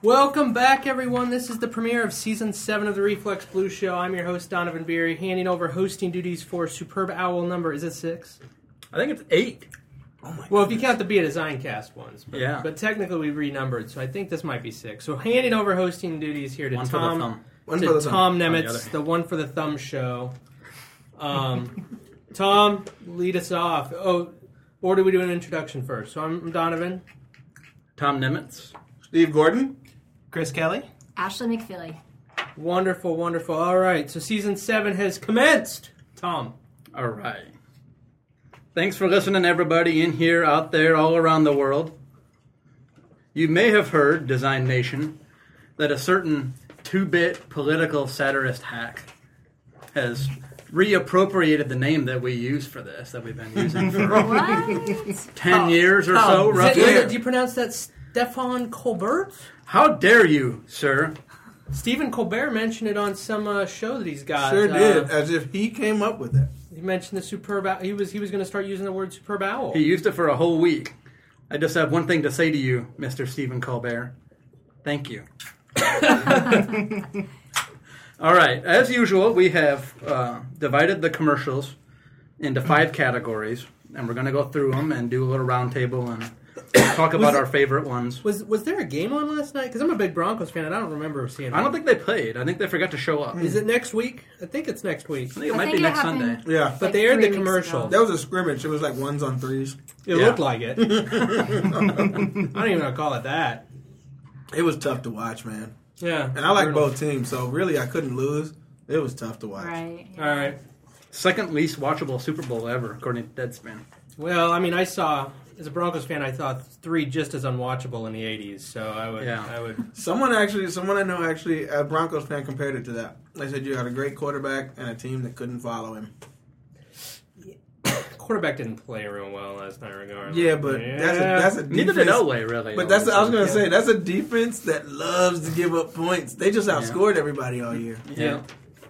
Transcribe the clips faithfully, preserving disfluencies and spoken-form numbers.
Welcome back, everyone. This is the premiere of Season seven of the Reflex Blue Show. I'm your host, Donovan Beery, handing over hosting duties for Superb Owl number, is it six? I think it's eight. Oh my well, goodness. If you count the Be a Design Cast ones. But, yeah. But technically we renumbered, so I think this might be six. So handing over hosting duties here to one Tom, for the thumb. One to for the Tom thumb. Nemitz, the, the One for the Thumb show. Um, Tom, lead us off. Oh, or do we do an introduction first? So I'm Donovan. Tom Nemitz. Steve Gordon. Chris Kelly. Ashley McFilly. Wonderful, wonderful. All right, so season seven has commenced. Tom. All right. Thanks for listening, everybody in here, out there, all around the world. You may have heard, Design Nation, that a certain two-bit political satirist hack has reappropriated the name that we use for this, that we've been using for ten oh. years or oh, so, roughly. It, do you pronounce that Stefan Colbert? How dare you, sir? Stephen Colbert mentioned it on some uh, show that he's got. Sure uh, did, as if he came up with it. He mentioned the superb owl. He was he was going to start using the word superb owl. He used it for a whole week. I just have one thing to say to you, Mister Stephen Colbert. Thank you. All right. As usual, we have uh, divided the commercials into five categories, and we're going to go through them and do a little round table and talk about it, our favorite ones. Was was there a game on last night? Because I'm a big Broncos fan, and I don't remember seeing it. I don't think they played. I think they forgot to show up. Is it next week? I think it's next week. I think it I might think be it next Sunday. Yeah. But like they aired the weeks commercial. ago. That was a scrimmage. It was like ones on threes. It Yeah. looked like it. I don't even want to call it that. It was tough to watch, man. Yeah. And I like brutal. both teams, so really I couldn't lose. It was tough to watch. Right. All right. Second least watchable Super Bowl ever, according to Deadspin. Well, I mean, I saw, as a Broncos fan, I thought three just as unwatchable in the eighties, so I would... Yeah. I would. Someone actually, someone I know actually, a Broncos fan compared it to that. They said you had a great quarterback and a team that couldn't follow him. Quarterback didn't play real well last night, regardless. Yeah, but yeah. that's a, that's a defense. Neither did Elway, really. But that's I was going to Yeah. say, that's a defense that loves to give up points. They just outscored everybody all year. Yeah. Yeah.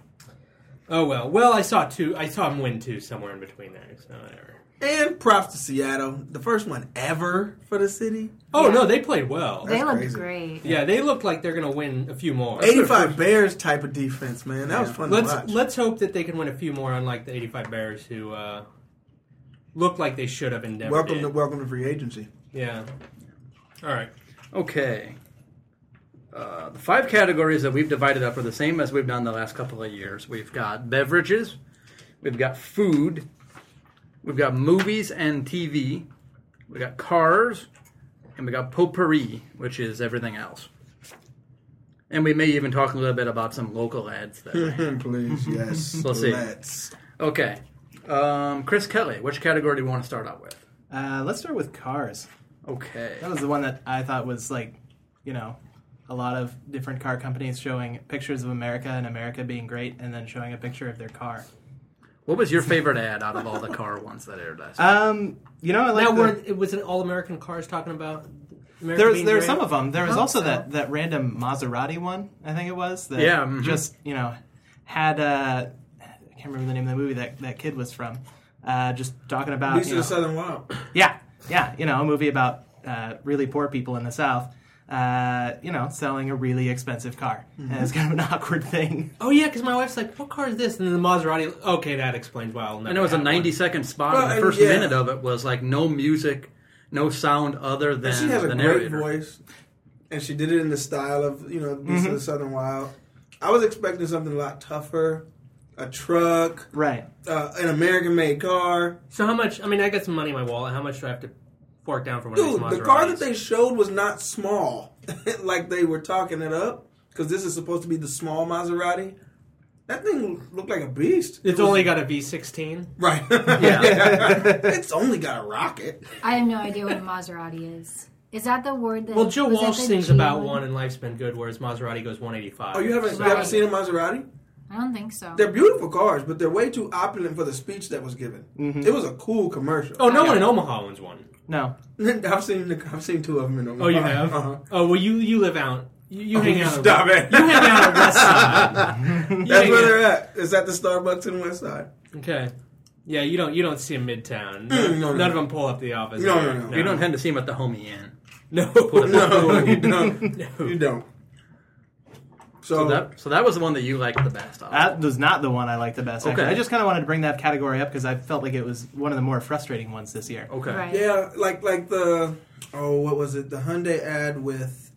Oh, well. Well, I saw two. I saw him win two somewhere in between there, so whatever. And props to Seattle. The first one ever for the city. Oh, Yeah. no, they played well. They That's look crazy. great. Yeah, they look like they're going to win a few more. eighty-five Bears type of defense, man. That was fun Let's to watch. let's hope that they can win a few more, unlike the eighty-five Bears, who uh, looked like they should have and never welcome did. to welcome to free agency. Yeah. All right. Okay. Uh, the five categories that we've divided up are the same as we've done the last couple of years. We've got beverages, we've got food, we've got movies and T V, we've got cars, and we've got potpourri, which is everything else. And we may even talk a little bit about some local ads there. Please, yes. We'll see. Let's. Okay. Um, Chris Kelly, which category do you want to start out with? Uh, let's start with cars. Okay. That was the one that I thought was like, you know, a lot of different car companies showing pictures of America and America being great, and then showing a picture of their car. What was your favorite ad out of all the car ones that aired last week? Um, you know, I like now, the, were, it was an all-American cars talking about America there was being there were great? some of them. There was hope also so. that, that random Maserati one, I think it was. That Yeah, mhm. just you know had uh, I can't remember the name of the movie that that kid was from. Uh, just talking about Beast you of know, the Southern Wild. yeah, yeah, you know, a movie about uh, really poor people in the South. Uh, you know, selling a really expensive car, Mm-hmm. and it's kind of an awkward thing. Oh, yeah, because my wife's like, what car is this? And then the Maserati, okay, that explains why I'll never And it was a have one. ninety-second spot, Well, and the and first yeah. minute of it was like no music, no sound other than And she has a the great narrator. voice, and she did it in the style of you know Beast Mm-hmm. of the Southern Wild. I was expecting something a lot tougher, a truck, Right. uh, an American-made car. So how much, I mean, I got some money in my wallet. How much do I have to fork down for one of Dude, these Maseratis? the car that they showed was not small, like they were talking it up, because this is supposed to be the small Maserati. That thing looked like a beast. It's It was- only got a V sixteen. right. Yeah. It's only got a rocket. I have no idea what a Maserati is. Is that the word that... Well, Joe was that Walsh the sings G about one? one and Life's Been Good, whereas Maserati goes one eighty-five. Oh, you haven't you Right. haven't seen a Maserati? I don't think so. They're beautiful cars, but they're way too opulent for the speech that was given. It was a cool commercial. Oh, no one in Omaha owns one. No. I've seen the, I've seen two of them in Omaha. Oh, you have? Uh-huh. Oh, well, you, you live out. You, you Oh, hang you out. stop it. You hang out at West Side. You That's hang where out- they're at. It's at the Starbucks in West Side. Okay. Yeah, you don't you don't see them midtown. Mm, no, no. None of them pull up the office. No, no, no. You don't tend to see him at the Homie Inn. No, No, you don't. No. You don't. So, So that so that was the one that you liked the best. Of. That was not the one I liked the best. Actually. Okay. I just kind of wanted to bring that category up because I felt like it was one of the more frustrating ones this year. Okay. Right. yeah, like like the oh, what was it? The Hyundai ad with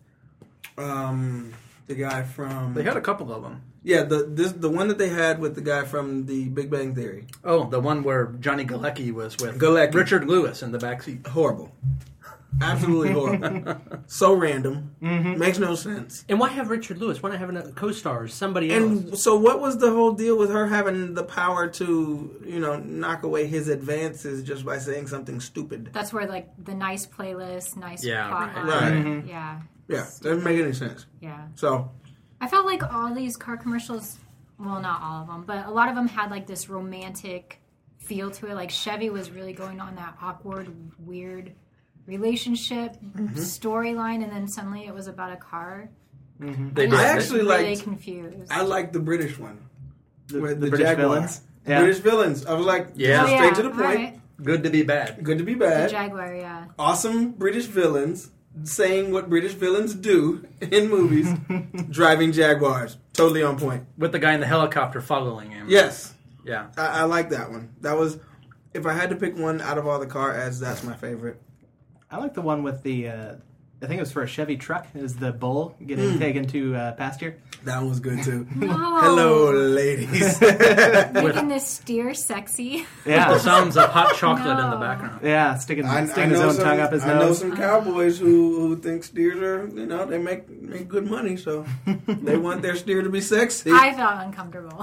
um the guy from They had a couple of them. yeah the this the one that they had with the guy from the Big Bang Theory. Oh, the one where Johnny Galecki was with Galecki. Richard Lewis in the backseat. Horrible, absolutely horrible. So random, makes no sense. And why have Richard Lewis? Why not have another co-star or somebody else? And so, what was the whole deal with her having the power to, you know, knock away his advances just by saying something stupid? That's where like the nice playlist, nice Yeah, plot right. line. Right. Yeah. Yeah, doesn't make any sense. Yeah. So, I felt like all these car commercials, well, not all of them, but a lot of them had like this romantic feel to it. Like Chevy was really going on that awkward, weird relationship storyline, and then suddenly it was about a car. They I did. I was actually really liked- confused. I like the British one. The, with the British Jaguar. villains. The Yeah. British villains. I was like, Yeah. Oh, straight yeah, to the point. right. Good to be bad. Good to be The bad. Jaguar, yeah. Awesome British villains saying what British villains do in movies. Driving Jaguars. Totally on point. With the guy in the helicopter following him. Yes. Yeah. I, I like that one. That was, if I had to pick one out of all the car ads, that's my favorite. I like the one with the, uh, I think it was for a Chevy truck, is the bull getting taken to uh, pasture. That one was good too. No. Hello, ladies. Making this steer sexy. The Yeah. sounds of hot chocolate in the No. background. Yeah, sticking, I, sticking I his know own some, tongue up his I know nose. some cowboys who, who think steers are, you know, they make make good money, so they want their steer to be sexy. I felt uncomfortable.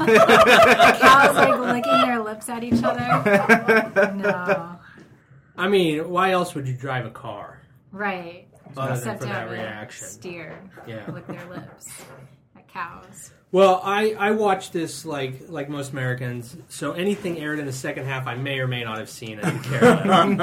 Cows like licking their lips at each other. No. I mean, why else would you drive a car? Right. Other than Except for to that have a reaction. steer Yeah. lick their lips at cows. Well, I, I watched this like like most Americans, so anything aired in the second half, I may or may not have seen and didn't care.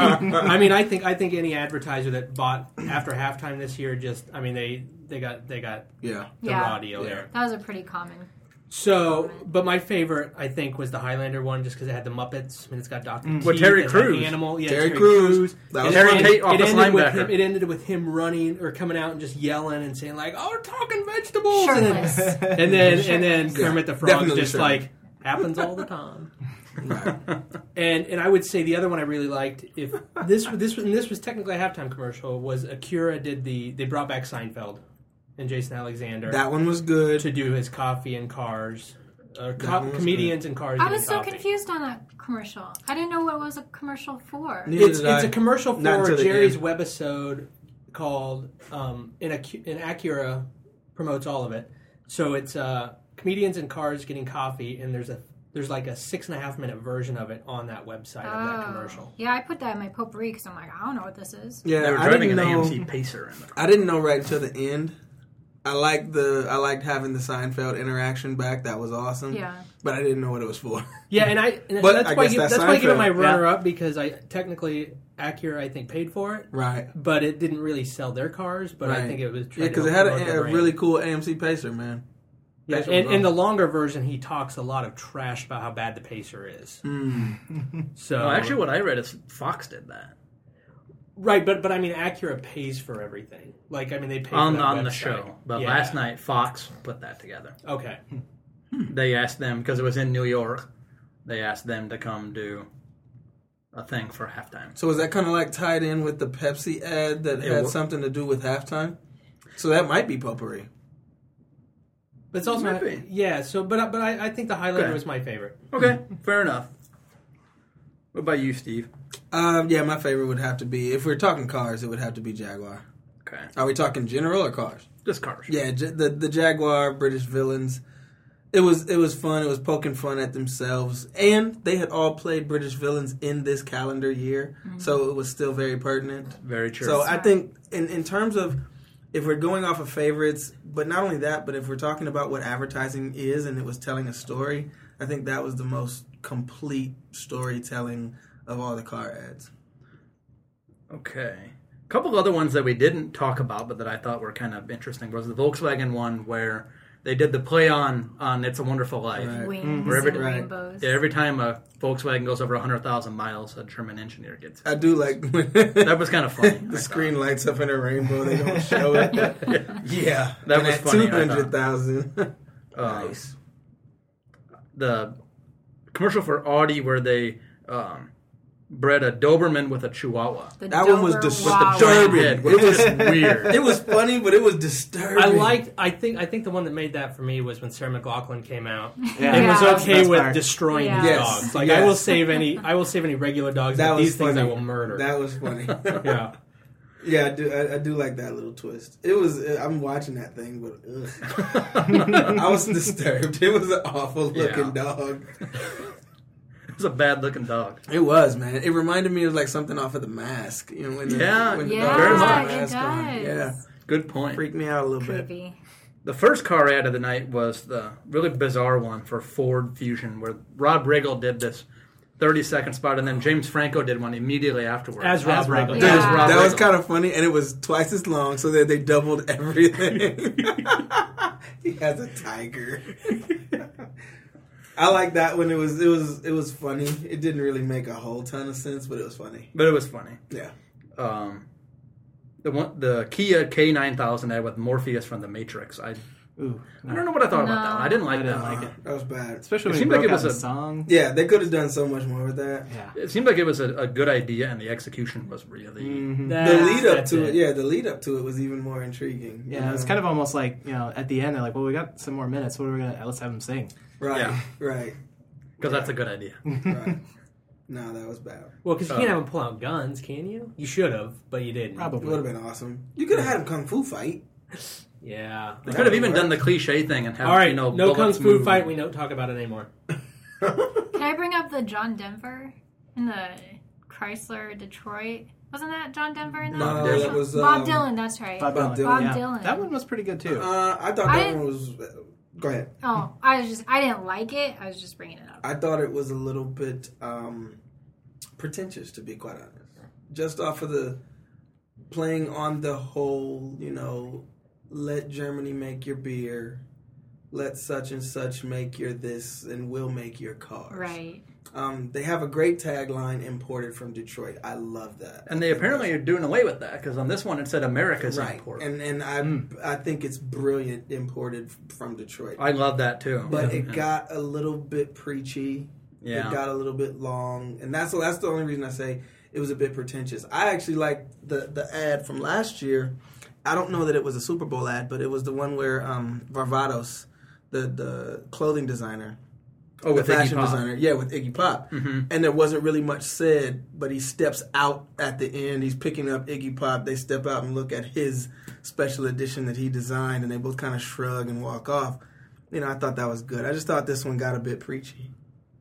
I mean, I think I think any advertiser that bought after halftime this year just, I mean, they they got they got Yeah. the Yeah. raw deal Yeah. there. That was a pretty common. So, but my favorite, I think, was the Highlander one, just because it had the Muppets. I mean, it's got Doctor With Teeth, Terry it had Crews. Animal, yeah, Terry Terry, Crews. Crews. That And was it Terry fun. ended- Tate, office it ended with linebacker. him. It ended with him running or coming out and just yelling and saying like, "Oh, we're talking vegetables," and then Shirtless. and then, and then Kermit the Frog definitely just shirtless. like happens all the time. Right. And and I would say the other one I really liked, if this this and this was technically a halftime commercial, was Acura did the they brought back Seinfeld and Jason Alexander That one was good. to do his coffee and cars, uh, That co- one was comedians and cars. I getting was so coffee. confused on that commercial. I didn't know what it was a commercial for. Neither It's did it's I. a commercial Not for until the Jerry's end. webisode called um, in Acu- in Acura promotes all of it. So it's uh, comedians and cars getting coffee, and there's a there's like a six and a half minute version of it on that website of that commercial. Yeah, I put that in my potpourri because I'm like, I don't know what this is. Yeah, They were I driving didn't an know. A M C Pacer in the I didn't know right until the end. I liked the I liked having the Seinfeld interaction back. That was awesome. Yeah. But I didn't know what it was for. Yeah, and I and But that's I why I guess give, that's that's why I give it Seinfeld. my Yeah. runner up because I technically Acura I think paid for it, Right. but it didn't really sell their cars. But I Right. think it was Yeah, because it had a, a really cool A M C Pacer, man. yeah. Pacer And was in the longer version, he talks a lot of trash about how bad the Pacer is. Mm. So Well, actually, what I read is Fox did that right, but but I mean Acura pays for everything. Like I mean they pay on for that on the website. show. But Yeah. last night, Fox put that together. Okay. They asked them because it was in New York. They asked them to come do a thing for halftime. So was that kind of like tied in with the Pepsi ad that It had wa- something to do with halftime? So that might be potpourri. But it's also Might be. yeah. So but but I, I think the Highlander Okay. was my favorite. Okay, fair enough. What about you, Steve? Um, yeah, my favorite would have to be, if we're talking cars, it would have to be Jaguar. Okay, Are we talking general or cars? just cars. Yeah, J- the the Jaguar British villains. It was it was fun. It was poking fun at themselves, and they had all played British villains in this calendar year, so it was still very pertinent. Very true. So I think in in terms of if we're going off of favorites, but not only that, but if we're talking about what advertising is and it was telling a story, I think that was the most complete storytelling of all the car ads. Okay. A couple other ones that we didn't talk about, but that I thought were kind of interesting was the Volkswagen one where they did the play on on It's a Wonderful Life. Right. Wings Where every- and right. rainbows. Yeah, every time a Volkswagen goes over one hundred thousand miles, a German engineer gets I do like when That was kind of funny. the screen lights up in a rainbow. They don't show it. Yeah, That and was at funny, I Two hundred thousand. Uh, Nice. The commercial for Audi where they um, bred a Doberman with a Chihuahua. The That one was Dober dis- Wow. disturbing. Head, which is weird. It was funny, but it was disturbing. I liked. I think. I think the one that made that for me was when Sarah McLachlan came out Yeah. and was Yeah. okay That's with part. destroying Yeah. these Yes. dogs. Like Yes. I will save any. I will save any regular dogs. That but was these things funny. I will murder. That was funny. yeah. Yeah, I do. I, I do like that little twist. It was. I'm watching that thing, but ugh. I was disturbed. It was an awful looking Yeah. dog. It was a bad looking dog. It was, man. It reminded me of like something off of The Mask. You know, when the, Yeah, when the Yeah, dog very has the much. it mask on. does. Yeah, Good point. freaked me out a little bit. Creepy. The first car ad of the night was the really bizarre one for Ford Fusion, where Rob Riggle did this thirty second spot, and then James Franco did one immediately afterwards. As Rob As Rob Riggle. Riggle. Yeah. As Rob That was Riggle. kind of funny, and it was twice as long, so that they doubled everything. He has a tiger. I like that one. It was it was it was funny. It didn't really make a whole ton of sense, but it was funny. But it was funny. Yeah. Um, the one, the Kia K nine thousand ad with Morpheus from The Matrix. I Ooh, I don't know what I thought about No. that one. I didn't like I that. didn't like Uh, it. That was bad. Especially It when he seemed like broke it was out a- the song. Yeah, they could have done so much more with that. Yeah. It seemed like it was a, a good idea, and the execution was really. Mhm. The That's- lead up that's to it, yeah, the lead up to it was even more intriguing. you Yeah, it's know? kind of almost like, you know, at the end, they're like, well, we got some more minutes. What are we going to, let's have them sing. right, Yeah. right, Because that's a good idea. right. No, that was bad. Well, because you Oh. can't have them pull out guns, can you? You should have, but you didn't. It Probably. would have been awesome. You could have had him kung fu fight. Yeah. They could have even done the cliche thing and have All right. you know no kung bullets fu move. fight. We don't talk about it anymore. Can I bring up the John Denver in the Chrysler Detroit? Wasn't that John Denver in that? No, Dylan. that was Bob um, Dylan. That's right. Bob Bob Dylan. Dylan. Bob yeah. Dylan. That one was pretty good, too. Uh, I thought I that didn't- one was. Go ahead. Oh, I was just I didn't like it. I was just bringing it up. I thought it was a little bit um, pretentious, to be quite honest. Just off of the playing on the whole, you know, let Germany make your beer, let such and such make your this, and we'll make your cars. Right. Um, they have a great tagline imported from Detroit. I love that. And they apparently are doing away with that because on this one it said America's right, import. and and I Mm. I think it's brilliant imported from Detroit. I love that too. But Yeah. it got a little bit preachy. Yeah. It got a little bit long, and that's that's the only reason I say it was a bit pretentious. I actually liked the the ad from last year. I don't know that it was a Super Bowl ad, but it was the one where um, Varvatos, the the clothing designer, oh, with the Iggy fashion Pop. designer, yeah, with Iggy Pop, Mhm. and there wasn't really much said, but he steps out at the end. He's picking up Iggy Pop. They step out and look at his special edition that he designed, and they both kind of shrug and walk off. You know, I thought that was good. I just thought this one got a bit preachy.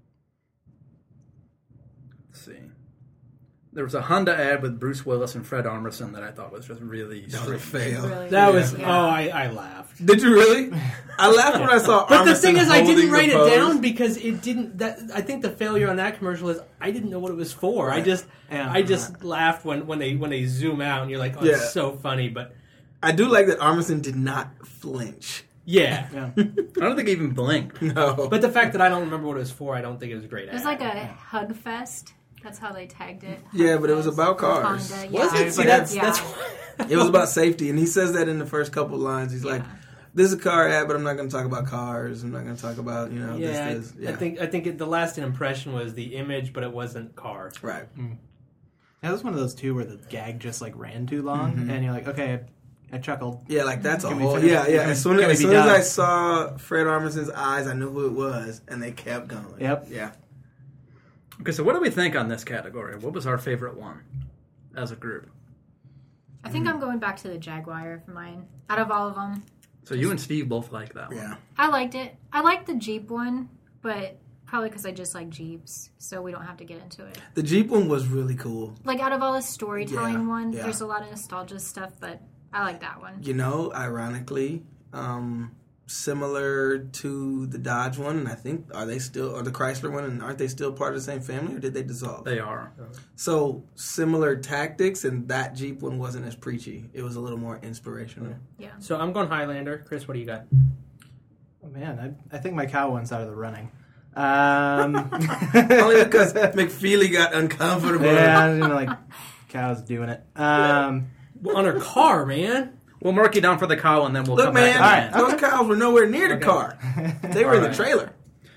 Let's see. There was a Honda ad with Bruce Willis and Fred Armisen that I thought was just really That was a strange. fail. Really That good. was. Yeah. Oh, I, I laughed. Did you really? I laughed when I saw. But the Armisen thing is, I holding didn't the write it pose. down because it didn't. That I think the failure on that commercial is I didn't know what it was for. I Right. just, Yeah. I just laughed when, when they when they zoom out and you're like, oh, Yeah. it's so funny. But I do like that Armisen did not flinch. yeah, Yeah. I don't think he even blinked. No, but the fact that I don't remember what it was for, I don't think it was a great. It was ad. like a hug fest. That's how they tagged it. Yeah, Hug but it was fest about with cars. Honda. Was Yeah. it? See, like- that's Yeah. that's. it was about safety, and he says that in the first couple lines. He's like, Yeah. "This is a car ad, but I'm not going to talk about cars. I'm not going to talk about you know Yeah, this, this." I, I think I think it, the lasting impression was the image, but it wasn't cars. right. That was one of those, too, where the gag just, like, ran too long. Mm-hmm. And you're like, okay, I, I chuckled. Yeah, like that's a Can we whole. finish? Yeah, yeah. Can As we- soon, can we as, be soon as done? I saw Fred Armisen's eyes, I knew who it was, and they kept going. Yep. Yeah. Okay, so what do we think on this category? What was our favorite one as a group? I think I'm going back to the Jaguar for mine. Out of all of them, So you and Steve both like that one. Yeah. I liked it. I liked the Jeep one, but probably because I just like Jeeps, so we don't have to get into it. The Jeep one was really cool. Like out of all the storytelling Yeah, one, yeah. there's a lot of nostalgia stuff, but I like that one. You know, ironically, um, similar to the Dodge one, and I think are they still or the Chrysler one, and aren't they still part of the same family, or did they dissolve? They are. So similar tactics, and that Jeep one wasn't as preachy. It was a little more inspirational. Yeah. So I'm going Highlander. Chris, what do you got? Man, I, I think my cow one's out of the running. Um, Only because McFeely got uncomfortable. yeah, you know, like cows doing it. Um, On her car, man. We'll mark you down for the cow, and then we'll Look, come man, back. to the those cows were nowhere near the Okay. car. They were in the Alright. trailer.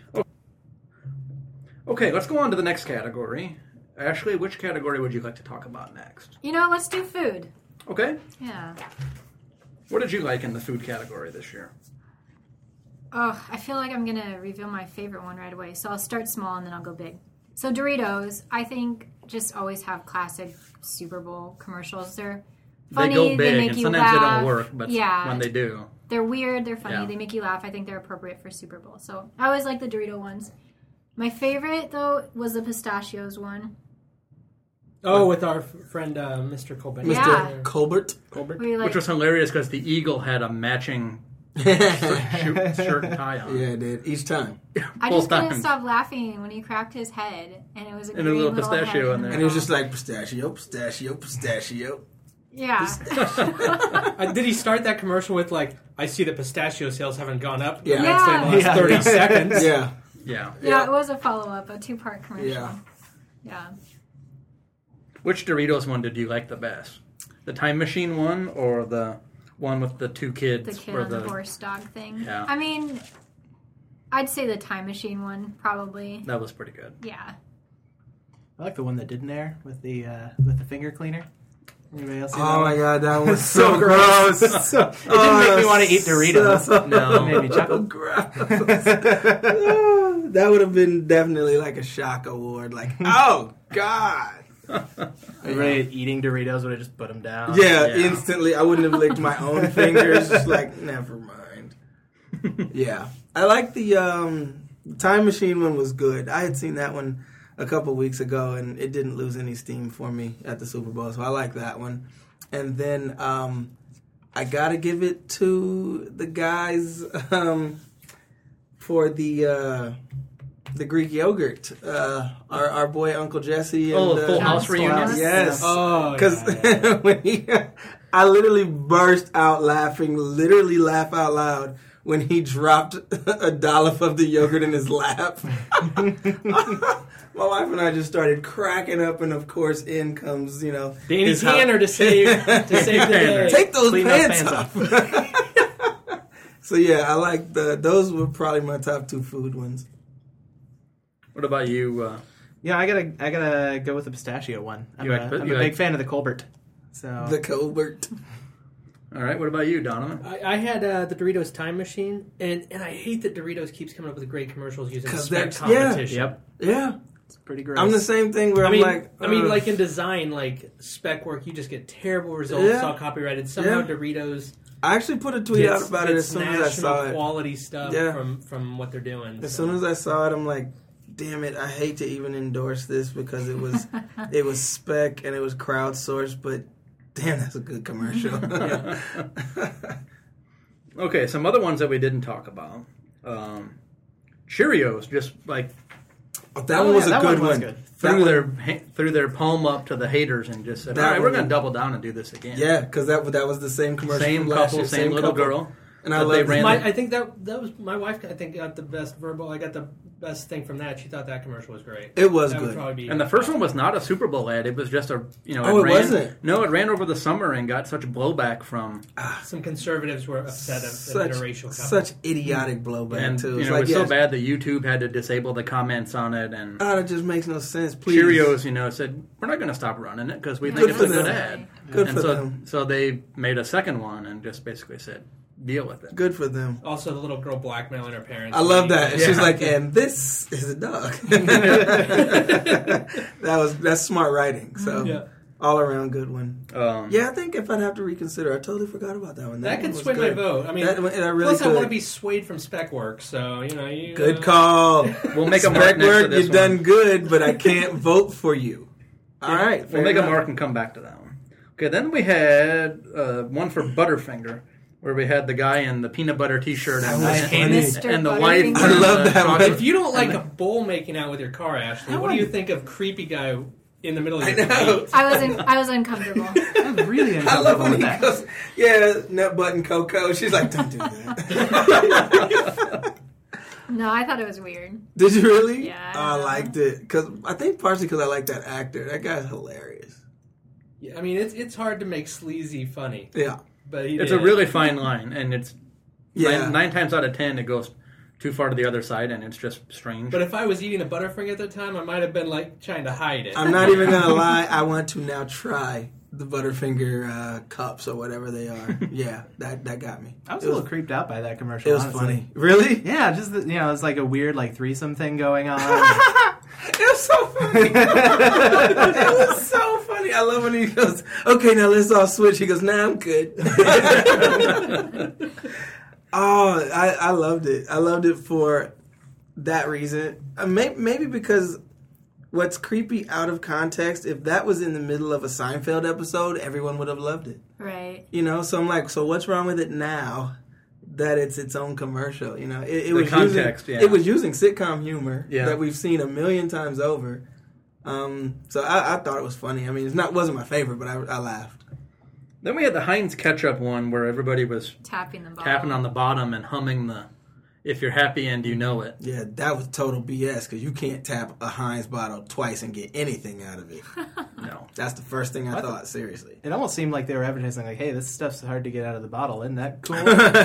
Okay, let's go on to the next category. Ashley, which category would you like to talk about next? You know, let's do food. Okay. Yeah. What did you like in the food category this year? Oh, I feel like I'm gonna reveal my favorite one right away. So I'll start small and then I'll go big. So Doritos, I think, just always have classic Super Bowl commercials. They're funny. they go big, make and you sometimes laugh. they don't work, but yeah, when they do. they're weird. They're funny. Yeah. They make you laugh. I think they're appropriate for Super Bowl. So I always like the Dorito ones. My favorite though was the pistachios one. Oh, with our f- friend uh, Mister Colbert. Mister Yeah. Colbert. Colbert. Where you like, Which was hilarious because the eagle had a matching shirt, shirt and tie on. Yeah, it did. Each time. I both just couldn't times. stop laughing when he cracked his head, and it was a And a green little little pistachio head in there. And it was just like pistachio, pistachio, pistachio. yeah. Uh, did he start that commercial with like, "I see the pistachio sales haven't gone up Yeah. immensely in the last Yeah. thirty Yeah. seconds"? Yeah. Yeah. Yeah, it was a follow up, a two part commercial. Yeah. Yeah. Which Doritos one did you like the best? The time machine one or the one with the two kids? The kid where on the, horse dog thing. Yeah. I mean, I'd say the time machine one, probably. That was pretty good. Yeah. I like the one that didn't air with the uh, with the finger cleaner. Anybody else? see that Oh one? my god, that was So so gross. so, it didn't make me want to eat Doritos. So No. It made me chuckle. gross. That would have been definitely like a shock award. Like, oh god. Everybody eating Doritos would have just put them down. Yeah, Yeah. instantly. I wouldn't have licked my own fingers. Just like, never mind. Yeah, I like the um, time machine one. Was good. I had seen that one a couple weeks ago, and it didn't lose any steam for me at the Super Bowl. So I like that one. And then um, I gotta give it to the guys um, for the uh, the Greek yogurt. Uh, our our boy Uncle Jesse. And, Oh, the Full uh, House Full reunion? House. Yes. Oh, Because yeah, yeah. when he, I literally burst out laughing, literally laugh out loud when he dropped a dollop of the yogurt in his lap. My wife and I just started cracking up, and of course, in comes you know Danny his house- Tanner to save to save the day. Take those Clean those pants, pants off. So yeah, I like the. Those were probably my top two food ones. What about you? Uh, Yeah, I gotta I gotta go with the pistachio one. I'm You a, like- I'm you a like- big fan of the Colbert. So The Colbert. all right. What about you, Donovan? I, I had uh, the Doritos time machine, and, and I hate that Doritos keeps coming up with great commercials using 'Cause spec that's- yeah. competition. Yep. Yeah, it's pretty gross. I'm the same thing. Where I I'm mean, like, I mean, ugh. like in design, like spec work, you just get terrible results. Yeah. All copyrighted. Somehow Yeah. Doritos I actually put a tweet gets, out about it gets as soon as I national saw it. quality stuff Yeah. from from what they're doing. As so. soon as I saw it, I'm like, damn it, I hate to even endorse this because it was it was spec and it was crowdsourced, but damn, that's a good commercial. Okay, some other ones that we didn't talk about. Um, Cheerios, just like Oh, that Oh, one was yeah, a that good one was one. good. That threw one- their ha- threw their palm up to the haters and just said, That "All right, we're one- going to double down and do this again." Yeah, because that that was the same commercial. same from last couple, year, same, little couple. girl. And I that they love ran My, the- I think that that was my wife. I think got the best verbal. I got the best thing from that. She thought that commercial was great. It was That would good. probably be. And the first one was not a Super Bowl ad. It was just a, you know, Oh, it ran, wasn't? No, it ran over the summer and got such blowback from, Some conservatives were upset of the Such, interracial couple. such idiotic blowback and too. you It's know, like, it was so yes, bad that YouTube had to disable the comments on it, and God, it just makes no sense. Please, Cheerios, you know, said we're not going to stop running it because we Yeah, think Good it's a for good them. ad. Good and for so, them. so they made a second one and just basically said, deal with it. Good for them. Also, the little girl blackmailing her parents. I love that. And Yeah. she's like, and this is a dog. That was that's smart writing. So Yeah. all around good one. Um, Yeah, I think if I'd have to reconsider, I totally forgot about that one. That one could was sway my good. vote. I mean, That, that really plus I could. want to be swayed from spec work, so you know. You, Good uh, call. We'll make a mark Spec next to work, this you've done one. good, but I can't vote for you. All right, We'll fair make enough. a mark and come back to that one. Okay, then we had uh, one for Butterfinger, where we had the guy in the peanut butter T-shirt and, That was and, funny. and, Mister and the wife. Butterfinger. I love that chocolate- one. If you don't like a bull making out with your car, Ashley, what do you think of creepy guy in the middle of I your know. feet? I was in, I was uncomfortable. was really I love uncomfortable when with he that. goes, yeah, nut button Coco. She's like, don't do that. No, I thought it was weird. Did you really? Yeah, I Oh, I don't liked it. Cause, I think partially because I like that actor. That guy's hilarious. Yeah, I mean, it's it's hard to make sleazy funny, Yeah. but he It's did. a really fine line, and it's Yeah. nine, nine times out of ten it goes too far to the other side, and it's just strange. But if I was eating a Butterfinger at the time, I might have been like trying to hide it. I'm not even going to lie. I want to now try the Butterfinger uh, cups or whatever they are. Yeah, that, that got me. I was It a little creeped out by that commercial. It was honestly. funny. Really? Yeah, just the, you know, it's like a weird like threesome thing going on. It was so funny. It was so funny. I love when he goes, okay, now let's all switch. He goes, nah, I'm good. Oh, I, I loved it. I loved it for that reason. Uh, may, maybe because what's creepy out of context, if that was in the middle of a Seinfeld episode, everyone would have loved it. Right. You know, so I'm like, so what's wrong with it now that it's its own commercial? You know, it, it The was context, using, yeah. it was using sitcom humor Yeah. that we've seen a million times over. Um, so I, I thought it was funny. I mean, it's not wasn't my favorite, but I, I laughed. Then we had the Heinz ketchup one where everybody was Tapping the bottle. tapping on the bottom and humming the "If you're happy and you know it." Yeah, that was total B S because you can't tap a Heinz bottle twice and get anything out of it. No. That's the first thing I What? thought. Seriously. It almost seemed like they were advertising like, "Hey, this stuff's hard to get out of the bottle. Isn't that cool?"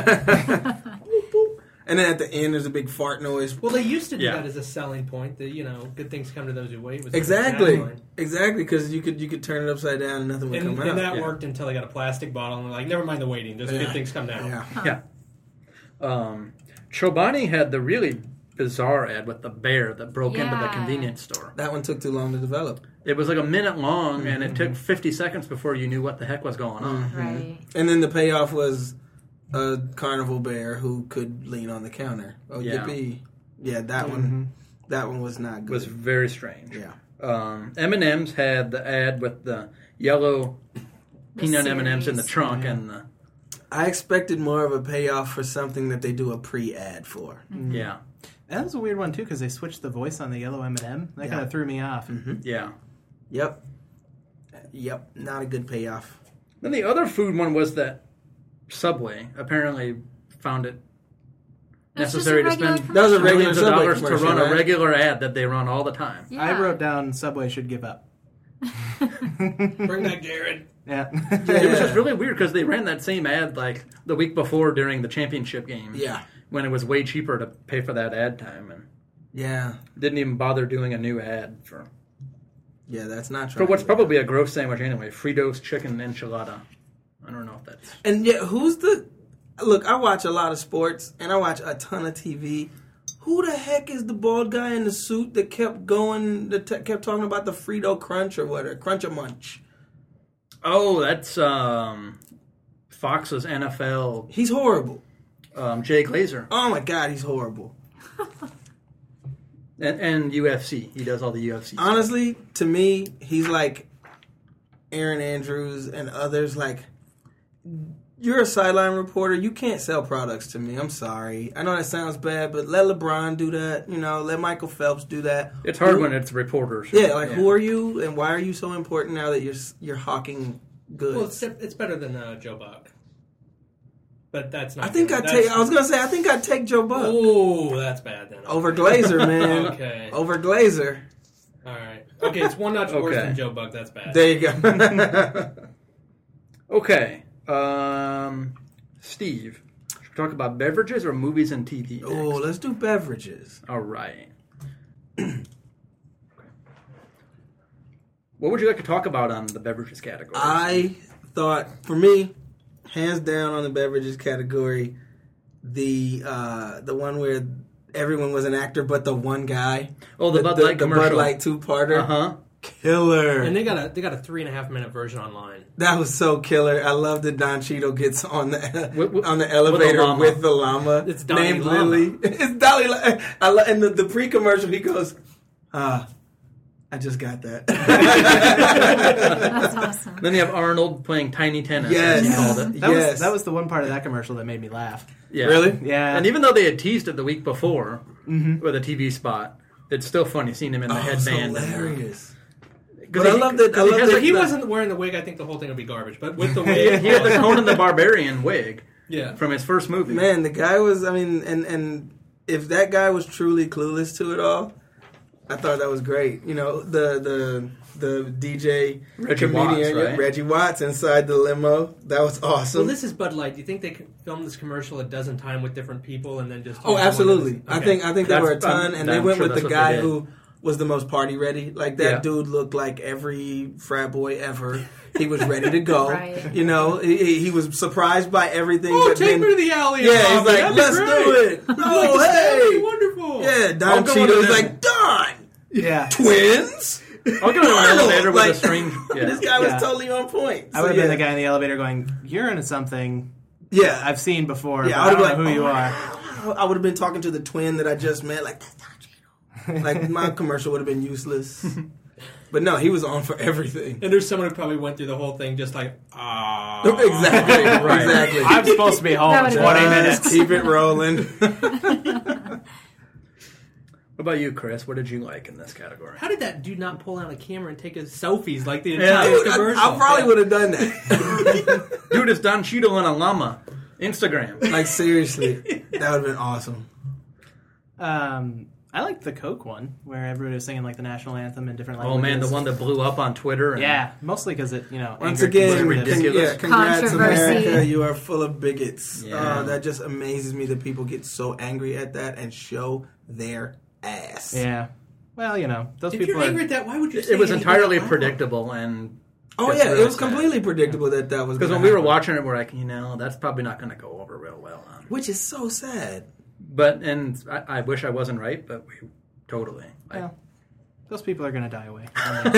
And then at the end, there's a big fart noise. Well, they used to do Yeah. that as a selling point. That you know, good things come to those who wait. Was Exactly, the tagline. exactly, because you could you could turn it upside down and nothing would And, come out. and that Yeah. worked until they got a plastic bottle and they're like, never mind the waiting. Just Yeah. good things come now. Yeah. Yeah. Um, Chobani had the really bizarre ad with the bear that broke into the Yeah. convenience store. That one took too long to develop. It was like a minute long, and it Mm-hmm. took fifty seconds before you knew what the heck was going on. Right. And then the payoff was a carnival bear who could lean on the counter. Oh, Yeah. yippee! Yeah, that Mm-hmm. one. That one was not It good. was very strange. Yeah. Um, M and M's had the ad with the yellow peanut M and M's in the series. trunk, Yeah. and the I expected more of a payoff for something that they do a pre-ad for. yeah, That was a weird one too because they switched the voice on the yellow M and M. That Yeah. kind of threw me off. yeah. Yep. Yep. Not a good payoff. Then the other food one was that Subway apparently found it That's just necessary a to regular spend That was a regular millions of Subway dollars to commercial, run right? a regular ad that they run all the time. Yeah. I wrote down Subway should give up. Bring back Jared. Yeah. It was just really weird because they ran that same ad like the week before during the championship game. Yeah. When it was way cheaper to pay for that ad time, and Yeah. didn't even bother doing a new ad for Yeah, that's not for true. what's probably a gross sandwich anyway. Fritos chicken enchilada. I don't know if that's And yet, who's the... Look, I watch a lot of sports, and I watch a ton of T V. Who the heck is the bald guy in the suit that kept going, that t- kept talking about the Frito Crunch or whatever, Crunch a Munch? oh that's um, Fox's N F L He's horrible. um, Jay Glazer Oh my God, he's horrible. and, and U F C. He does all the U F C. Honestly, to me, he's like Aaron Andrews and others. Like, you're a sideline reporter. You can't sell products to me. I'm sorry. I know that sounds bad, but let LeBron do that. You know, let Michael Phelps do that. It's hard Who- when it's reporters. Yeah, like who are you and why are you so important now that you're you're hawking goods? Well, it's, it's better than uh, Joe Buck. But that's not I think good. I That's- take. I was gonna say I think I'd take Joe Buck Oh, that's bad then. over Glazer, man. Okay. Over Glazer. All right. Okay, it's one notch worse Okay. than Joe Buck. That's bad. There you go. Okay. Um, Steve, should we talk about beverages or movies and T V? Oh, next? let's do beverages. All right. What would you like to talk about on the beverages category? I thought, for me, hands down on the beverages category, the uh, the one where everyone was an actor but the one guy. Oh, the Bud Light the commercial. Bud Light two-parter. Uh huh. Killer. And they got a they got a three and a half minute version online. That was so killer. I love that Don Cheadle gets on the With- with- on the elevator llama. with the llama. It's Dolly named Llama. Lily. It's Dolly. Llama. I love, and the, the pre-commercial, he goes, "Ah, I just got that." That's awesome. Then you have Arnold playing tiny tennis. Yes. As he called it. That Yes. was that was the one part of that commercial that made me laugh. Yeah. Really? Yeah. And even though they had teased it the week before Mm-hmm. with a T V spot, it's still funny seeing him in the Oh, headband. hilarious. But I love that. I love If that he the- wasn't wearing the wig, I think the whole thing would be garbage. But with the wig, He had the Conan the Barbarian wig yeah. from his first movie. Man, the guy was. I mean, and and if that guy was truly clueless to it all, I thought that was great. You know, the the the D J Reggie comedian Watts, right? Reggie Watts inside the limo. That was awesome. Well, this is Bud Light. Do you think they could film this commercial a dozen times with different people and then just? oh, absolutely. I think I think there That's- were a ton, I'm- and they I'm went sure with that's the what guy they did. who was the most party ready. Like that Yeah. dude looked like every frat boy ever. He was ready to go. Right. You know, he, he was surprised by everything. Oh, but take then, me to the alley. yeah, and he's Bobby. like, That'd be let's great. do it. Like Oh, this, that'd be hey, wonderful. yeah. I'll Don go Cheadle into was them. like, Don, Yeah. twins. I'll go to an Arnold, elevator with like- a strange. Yeah. This guy was Yeah. totally on point. I So, would have yeah. been the guy in the elevator going, "You're into something Yeah, I've seen before. yeah. but I I would don't have know been who like, you oh, are." I would have been talking to the twin that I just met. Like, that's Don Cheadle. Like my commercial would have been useless. But no, he was on for everything. And there's someone who probably went through the whole thing just like, ah. Exactly. Right. Exactly. I'm supposed to be home That in would've twenty been- minutes. Just keep it rolling. What about you, Chris? What did you like in this category? How did that dude not pull out a camera and take his selfies like the Yeah. entire Dude, I, commercial? I probably would have done that. Dude, it's Don Cheadle and a llama. Instagram. Like seriously, that would have been awesome. Um, I liked the Coke one where everybody was singing like the national anthem in different Oh languages. man, the one that blew up on Twitter. And Yeah, mostly because it, you know, Once angered again, conservatives. con- ridiculous. yeah, congrats Controversy. America. You are full of bigots. Yeah. Uh, that just amazes me that people get so angry at that and show their ass. Yeah. Well, you know, those If people you're are. angry at that, why would you say It was anything entirely out loud? predictable, and Oh That's yeah, really it was sad. completely predictable that that was because gonna when we were happen. watching it, we're like, you know, that's probably not going to go over real well. On. which is so sad. But and I, I wish I wasn't right, but we totally. I, Well, those people are going to die away.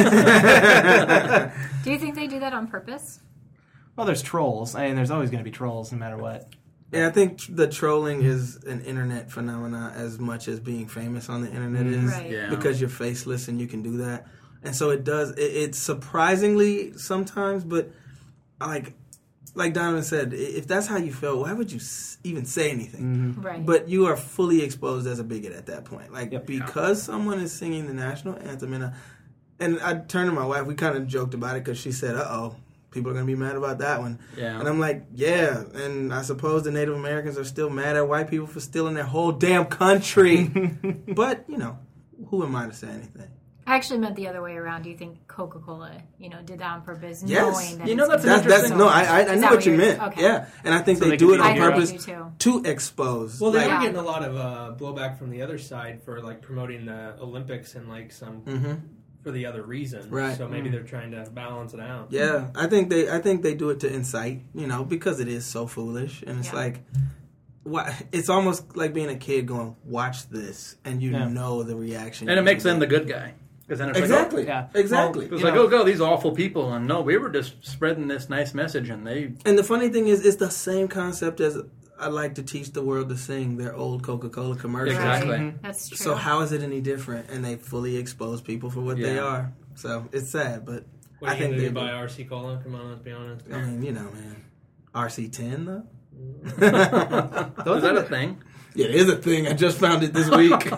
Do you think they do that on purpose? Well, there's trolls. I mean, there's always going to be trolls no matter what. Yeah, I think tr- the trolling is an internet phenomena as much as being famous on the internet is. Right. Yeah. Because you're faceless and you can do that. And so it does, it, it's surprisingly sometimes, but like like Donovan said, i- if that's how you felt, why would you s- even say anything? Right. But you are fully exposed as a bigot at that point. Like, Yep. because someone is singing the national anthem in a. And I turned to my wife, we kind of joked about it because she said, uh oh, people are going to be mad about that one. Yeah. And I'm like, yeah. And I suppose the Native Americans are still mad at white people for stealing their whole damn country. But, you know, who am I to say anything? I actually meant the other way around. Do you think Coca-Cola, you know, did that on purpose, Yes. knowing that You know, it's that's an gonna That's, be that's interesting- so no, I, I, I Is knew that what you you're- meant. Okay. Yeah. And I think So they, they do can it be on heroes. purpose I do to too. expose. Well, they like, are getting a lot of uh, blowback from the other side for like promoting the Olympics and like some Mhm. for the other reason. Right. So maybe they're trying to balance it out. Yeah, I think they I think they do it to incite, you know, because it is so foolish, and it's Yeah. like, why? It's almost like being a kid going, "Watch this," and you Yeah. know the reaction, and it makes them the good guy. Because then it's exactly, Yeah. like, exactly. oh, it was You like, know- oh, go, these awful people. And no, we were just spreading this nice message, and they. And the funny thing is, it's the same concept as I like to teach the world to sing their old Coca Cola commercials. Exactly. Right. That's true. So how is it any different? And they fully expose people for what they Yeah. are. So it's sad, but What I are you think gonna they do do. by R C Cola? Come on, let's be honest. I mean, you know, man, R C ten though. Is that a thing? Yeah, it is a thing. I just found it this week.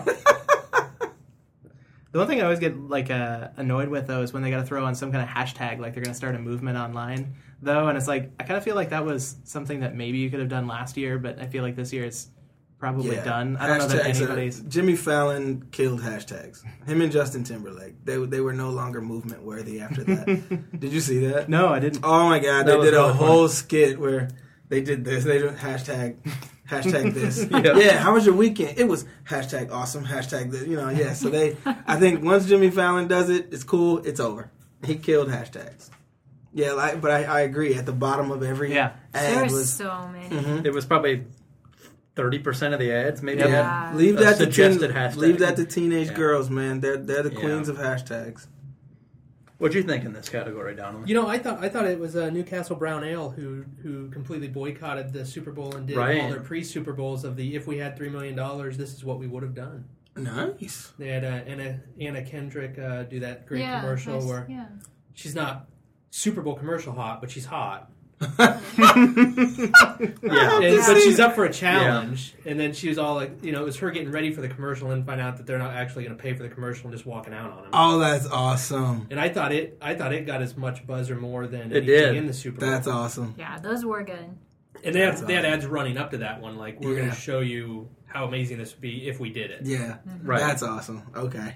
The one thing I always get like uh, annoyed with though is when they got to throw on some kind of hashtag, like they're going to start a movement online, though, and it's like I kind of feel like that was something that maybe you could have done last year, but I feel like this year it's probably Yeah. done. I don't know that Hashtags are- anybody's. Jimmy Fallon killed hashtags. Him and Justin Timberlake. They they were no longer movement worthy after that. Did you see that? No, I didn't. Oh my god! That They was did a really fun. whole skit where they did this. They did hashtag hashtag this. Yeah. Yeah. How was your weekend? It was hashtag awesome. Hashtag this. You know. Yeah. So they. I think once Jimmy Fallon does it, it's cool. It's over. He killed hashtags. Yeah. Like, but I, I agree. At the bottom of every Yeah. ad There's was. so many. Mhm. It was probably thirty percent of the ads, maybe. Yeah, Yeah. leave A that to teen, suggested hashtag. leave that to teenage Yeah. girls, man. They're they're the Yeah. queens of hashtags. What'd you think in this category, Donovan? You know, I thought I thought it was uh, Newcastle Brown Ale who who completely boycotted the Super Bowl and did Right. all their pre Super Bowls of the if we had three million dollars, this is what we would have done. Nice. They had uh, Anna Anna Kendrick uh, do that great Yeah, commercial nice, where yeah. she's not Super Bowl commercial hot, but she's hot. Yeah. And, but she's up for a challenge, and then she was all like, you know, it was her getting ready for the commercial and find out that they're not actually going to pay for the commercial and just walking out on him. Oh, that's awesome. And I thought it, I thought it got as much buzz or more than It anything did. in the Super Bowl. That's awesome. Yeah, those were good. And they had, That's they had awesome. ads running up to that one, like we're going Yeah. to show you how amazing this would be if we did it. Yeah, Right. that's awesome. Okay.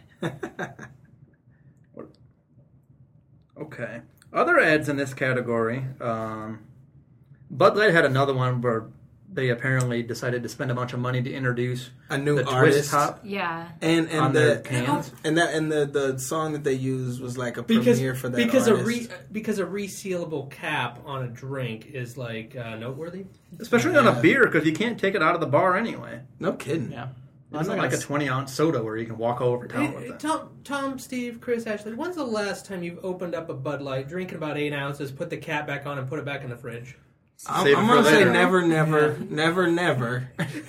Okay. Other ads in this category. Um, Bud Light had another one where they apparently decided to spend a bunch of money to introduce A new the twist artist. top Yeah. And and on the their cans. and that and the, the song that they used was like a Because premiere for that because a artist. re, because a resealable cap on a drink is like uh, noteworthy. Especially on Yeah. a beer, because you can't take it out of the bar anyway. No kidding. Yeah. It's not like a twenty-ounce soda where you can walk all over town Hey, with it. Tom, Tom, Steve, Chris, Ashley, when's the last time you've opened up a Bud Light, drinking about eight ounces, put the cap back on, and put it back in the fridge? I'm, Save it I'm for gonna say later. never, never, never, never.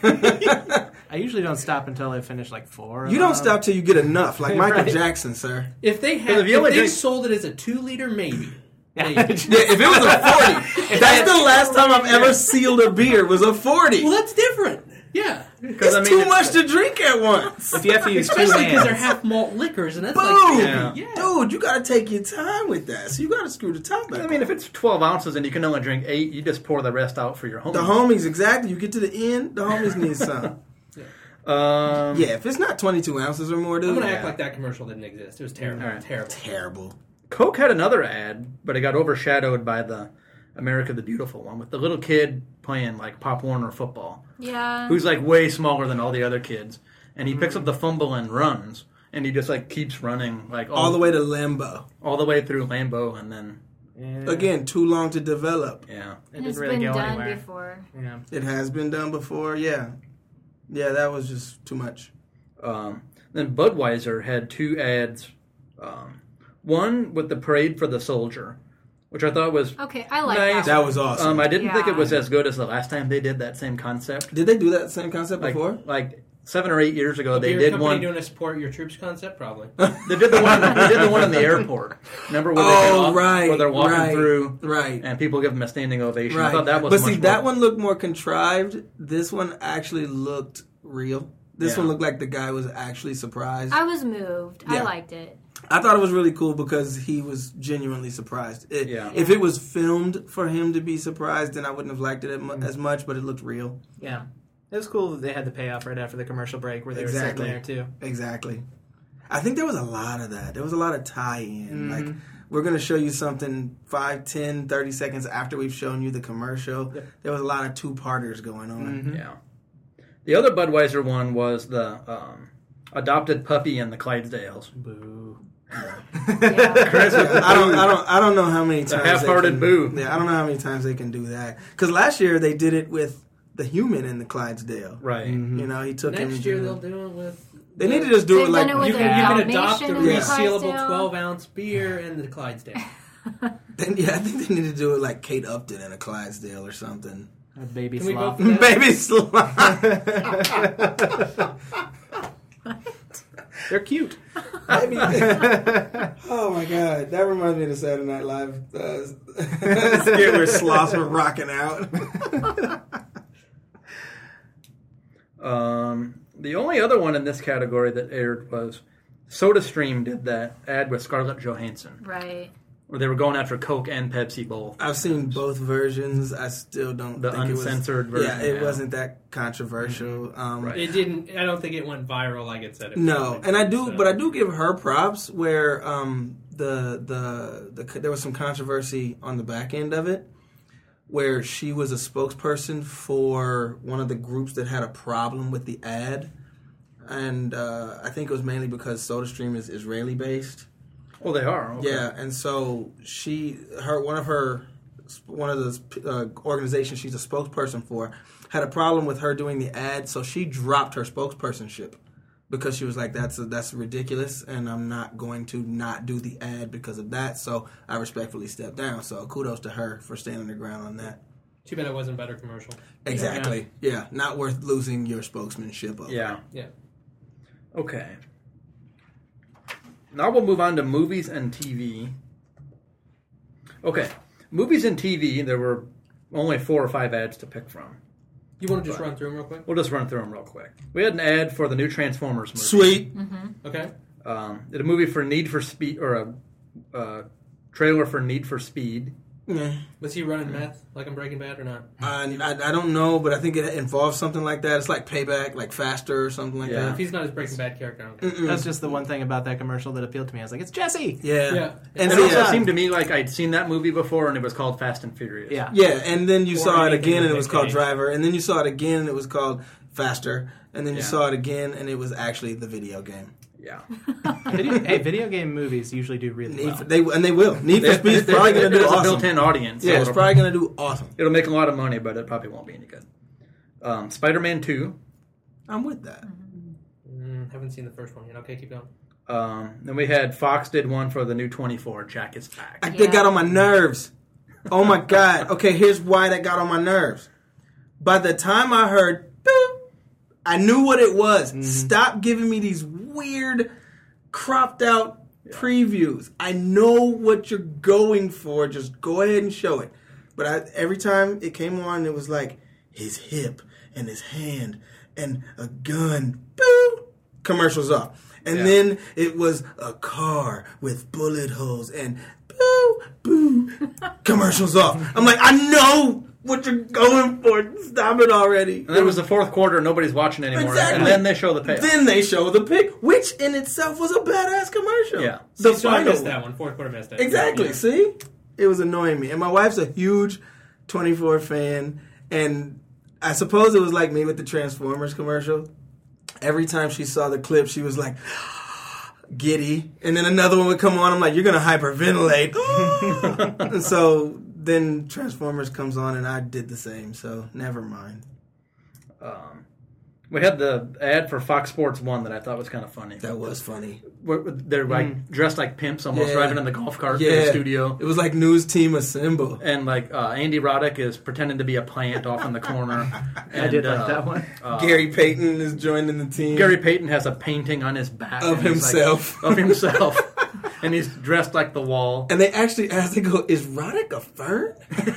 I usually don't stop until I finish like four. of You don't them. stop till you get enough, like Michael Right. Jackson, sir. If they had, But if if, you only they drink- sold it as a two liter, maybe. Yeah. maybe. Yeah, if it was a forty, that's the last time I've ever sealed a beer. Was a forty. Well, that's different. Yeah, It's I mean, too it's- much to drink at once. If you have to use two especially because hands. they're half malt liquors, and that's Boom, like Yeah. yeah. dude, you gotta take your time with that. So you gotta screw the top back. I mean, if it's twelve ounces and you can only drink eight, you just pour the rest out for your home. the homies, exactly. You get to the end, the homies need some. Um, Yeah, if it's not twenty-two ounces or more, dude. I'm gonna act yeah. like that commercial didn't exist. It was terrible. All right. Terrible. Terrible. Coke had another ad, but it got overshadowed by the America the Beautiful one with the little kid playing like Pop Warner football, Yeah. who's like way smaller than all the other kids, and he picks up the fumble and runs, and he just like keeps running like all, All the way to Lambo. all the way through Lambeau, and then Yeah. Again, too long to develop. yeah, It It's didn't really been go done anywhere. before. Yeah. It has been done before. Yeah, yeah, that was just too much. Um, then Budweiser had two ads. Um, one with the Parade for the Soldier, which I thought was Okay, I like Nice. that. That one. was awesome. um, I didn't think it Yeah. was as good as the last time they did that same concept. Did they do that same concept Like before? like seven or eight years ago, they Beer did company one. doing a support your troops concept, probably. They did the one. They did the one in the airport. Remember where they get Oh, off- right, where they're walking right, through, right. and people give them a standing ovation. I Right. thought that was. but much see, that more- one looked more contrived. This one actually looked real. This Yeah. one looked like the guy was actually surprised. I was moved. I Yeah. liked it. I thought it was really cool because he was genuinely surprised. It, Yeah. If it was filmed for him to be surprised, then I wouldn't have liked it as Mm-hmm. mu- as much, but it looked real. Yeah. It was cool that they had the payoff right after the commercial break where they Exactly. were sitting there too. Exactly. I think there was a lot of that. There was a lot of tie-in. Mm-hmm. Like, we're going to show you something five, ten, thirty seconds after we've shown you the commercial. There was a lot of two-parters going on. Mm-hmm. Yeah. The other Budweiser one was the um, adopted puppy and the Clydesdales. Boo. Yeah. Yeah, I don't, I don't, I don't know how many times. they half-hearted can- boo. Yeah, I don't know how many times they can do that. Because last year they did it with the human in the Clydesdale. Right. You know, he took him. Next to- year they'll do it with. They need to just do They've it like done it with You the can, you can adopt the Dalmatian and the resealable Clydesdale. twelve ounce beer and the Clydesdale. Then, yeah, I think they need to do it like Kate Upton in a Clydesdale or something. A baby Can we sloth. go for that? Baby slime. They're cute. Baby. Oh my god, that reminds me of the Saturday Night Live uh, skit where sloths were rocking out. Um, the only other one in this category that aired was SodaStream did that ad with Scarlett Johansson, Right. where they were going after Coke and Pepsi both. I've seen both versions. I still don't The think uncensored it was, version, Yeah, it yeah. wasn't that controversial. Um, Right. It didn't. I don't think it went viral like it said it. No, would. and I do, So- but I do give her props where um, the, the the there was some controversy on the back end of it, where she was a spokesperson for one of the groups that had a problem with the ad, and uh, I think it was mainly because SodaStream is Israeli based. Oh, they are. Okay. Yeah, and so she, her, one of her, one of the uh, organizations she's a spokesperson for, had a problem with her doing the ad, so she dropped her spokespersonship because she was like, "That's that's ridiculous, and I'm not going to not do the ad because of that." So I respectfully stepped down. So kudos to her for standing her ground on that. Too bad it wasn't a better commercial. Exactly. Yeah, not worth losing your spokesmanship over. Yeah. Yeah. Okay. Now we'll move on to movies and T V. Okay. Movies and T V, there were only four or five ads to pick from. You want to just run through them real quick? We'll just run through them real quick. We had an ad for the new Transformers movie. Sweet. Okay. Um, did a movie for Need for Speed, or a uh, trailer for Need for Speed. Yeah. Was he running meth like in Breaking Bad or not? I, I, I don't know, but I think it involves something like that. It's like Payback, like Faster or something like Yeah. If he's not his Breaking Bad character, I don't care. that. That's just the one thing about that commercial that appealed to me. I was like, it's Jesse. Yeah. Yeah. And It so, also yeah. seemed to me like I'd seen that movie before, and it was called Fast and Furious. Yeah. Yeah, and then you Or saw it anything again, and it with was Nick called Cage. Driver, and then you saw it again, and it was called Faster, and then you Yeah. saw it again, and it was actually the video game. Yeah. Video, hey, video game movies usually do really Need well. for, they and they will. Need for They- Speed is they- probably going to it do has a awesome. built-in audience. Yeah, so it's it'll, probably going to do awesome. it'll make a lot of money, but it probably won't be any good. Um, Spider-Man two. I'm with that. Mm, haven't seen the first one yet. Okay, keep going. Um, then we had Fox did one for the new twenty-four, Jack is Back. I, They got on my nerves. Oh my god. Okay, here's why that got on my nerves. By the time I heard, boop, I knew what it was. Stop giving me these weird, cropped out previews. I know what you're going for. Just go ahead and show it. But I, every time it came on, it was like his hip and his hand and a gun. Boop. Commercials off. And Yeah. then it was a car with bullet holes and boo, boo. Commercials off. I'm like, I know what you're going for. Stop it already. And then it was the fourth quarter, nobody's watching anymore. Exactly. And then they show the payoff. Then they show the pic, which in itself was a badass commercial. Yeah. The So I final missed one. that one. Fourth quarter missed that. Exactly. Yeah. See, it was annoying me, and my wife's a huge twenty-four fan, and I suppose it was like me with the Transformers commercial. Every time she saw the clip, she was like giddy, and then another one would come on. I'm like, "You're gonna hyperventilate." And so then Transformers comes on, and I did the same. So never mind. Um, we had the ad for Fox Sports one that I thought was kind of funny. That was funny. Where- They're like dressed like pimps, almost Yeah. driving in the golf cart to Yeah, the studio. It was like News Team Assemble. And like uh, Andy Roddick is pretending to be a plant off in the corner. I And, did like uh, that one. uh, Gary Payton is joining the team. Gary Payton has a painting on his back Of and he's like- himself. of himself, and he's dressed like the wall And they actually asked, they go, is Roddick a fern?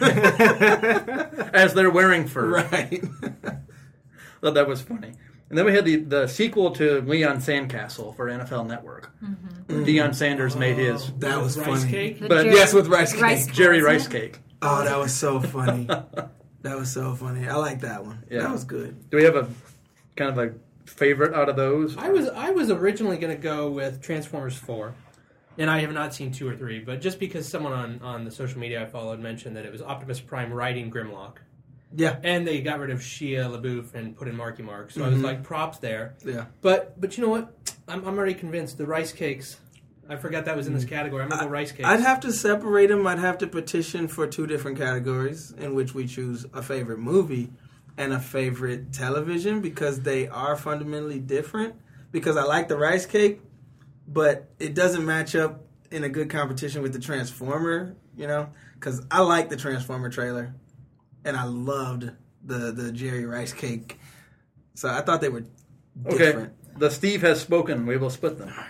as they're wearing fur. Right. Thought that was funny. And then we had the, the sequel to Leon Sandcastle for N F L Network. Deion Sanders made his That was Rice funny. cake. The But- Jerry- Yes, with rice cake. rice Jerry cake, Rice wasn't it? Cake. Oh, that was so funny. That was so funny. I like that one. Yeah. That was good. Do we have a kind of a favorite out of those? I was I was originally going to go with Transformers four, and I have not seen two or three. But just because someone on, on the social media I followed mentioned that it was Optimus Prime riding Grimlock, Yeah. and they got rid of Shia LaBeouf and put in Marky Mark, so I was like, props there. Yeah. But but you know what? I'm I'm already convinced. The rice cakes. I forgot that was in this category. I'm gonna go rice cakes. I'd have to separate them. I'd have to petition for two different categories in which we choose a favorite movie and a favorite television because they are fundamentally different. Because I like the rice cake, but it doesn't match up in a good competition with the Transformer, you know? Because I like the Transformer trailer, and I loved the, the Jerry Rice Cake. So I thought they were Okay. different. The Steve has spoken. We will split them.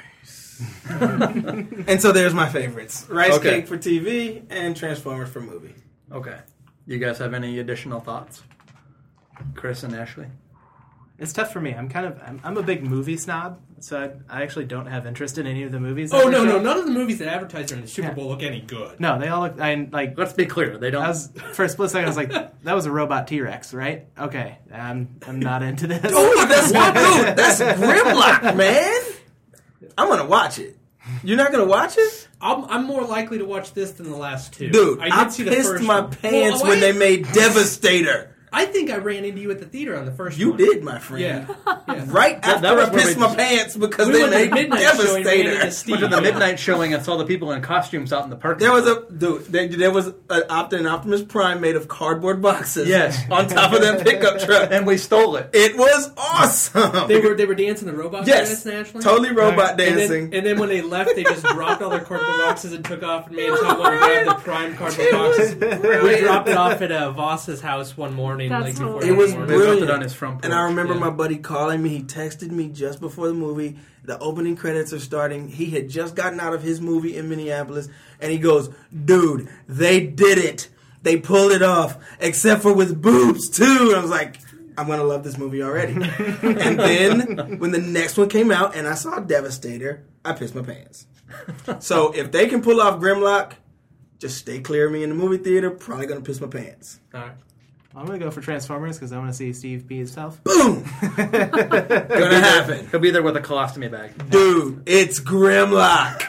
And so there's my favorites. Rice Okay. Cake for T V and Transformers for movie. Okay. You guys have any additional thoughts? Chris and Ashley? It's tough for me. I'm kind of I'm, I'm a big movie snob, so I, I actually don't have interest in any of the movies. that Oh were no no! shown. None of the movies that advertised during the Super Yeah. Bowl look any good. No, they all look. I like. Let's be clear. They don't. I was for a split second. I was like, "That was a robot T Rex, right?" Okay, I'm I'm not into this. Oh, that's dude, that's Grimlock, man. I'm gonna watch it. You're not gonna watch it, I'm, I'm more likely to watch this than the last two. dude? I I, did see the pissed first my one. pants Well, when I- they made Devastator. I think I ran into you at the theater on the first You one. did, my friend. Yeah. yeah. Right That- after that was I where pissed we- my pants because We they went to made the midnight showing, ran into Devastator. Steve. Went to the midnight showing and saw the people in costumes out in the park. There was a dude. There, there was an Opt- an Optimus Prime made of cardboard boxes. Yes. on top of that pickup truck. and we stole it. It was awesome. They were they were dancing the robot yes, dance nationally. totally robot And then, dancing. and then when they left, they just dropped all their cardboard boxes and took off. And me and Tom went and grabbed the prime cardboard boxes. We dropped it off at uh, Voss's house one morning. morning. That's like before hilarious. It was the morning. They left it brilliant. on his front porch. And I remember Yeah. my buddy calling me. He texted me just before the movie. The opening credits are starting. He had just gotten out of his movie in Minneapolis, and he goes, "Dude, they did it. They pulled it off, except for with boobs too." And I was like, "I'm gonna love this movie already." And then when the next one came out, and I saw Devastator, I pissed my pants. So if they can pull off Grimlock, just stay clear of me in the movie theater. Probably gonna piss my pants. All right. I'm gonna go for Transformers because I want to see Steve pee himself. Boom. Gonna happen. He'll be there with a colostomy bag. Dude, it's Grimlock.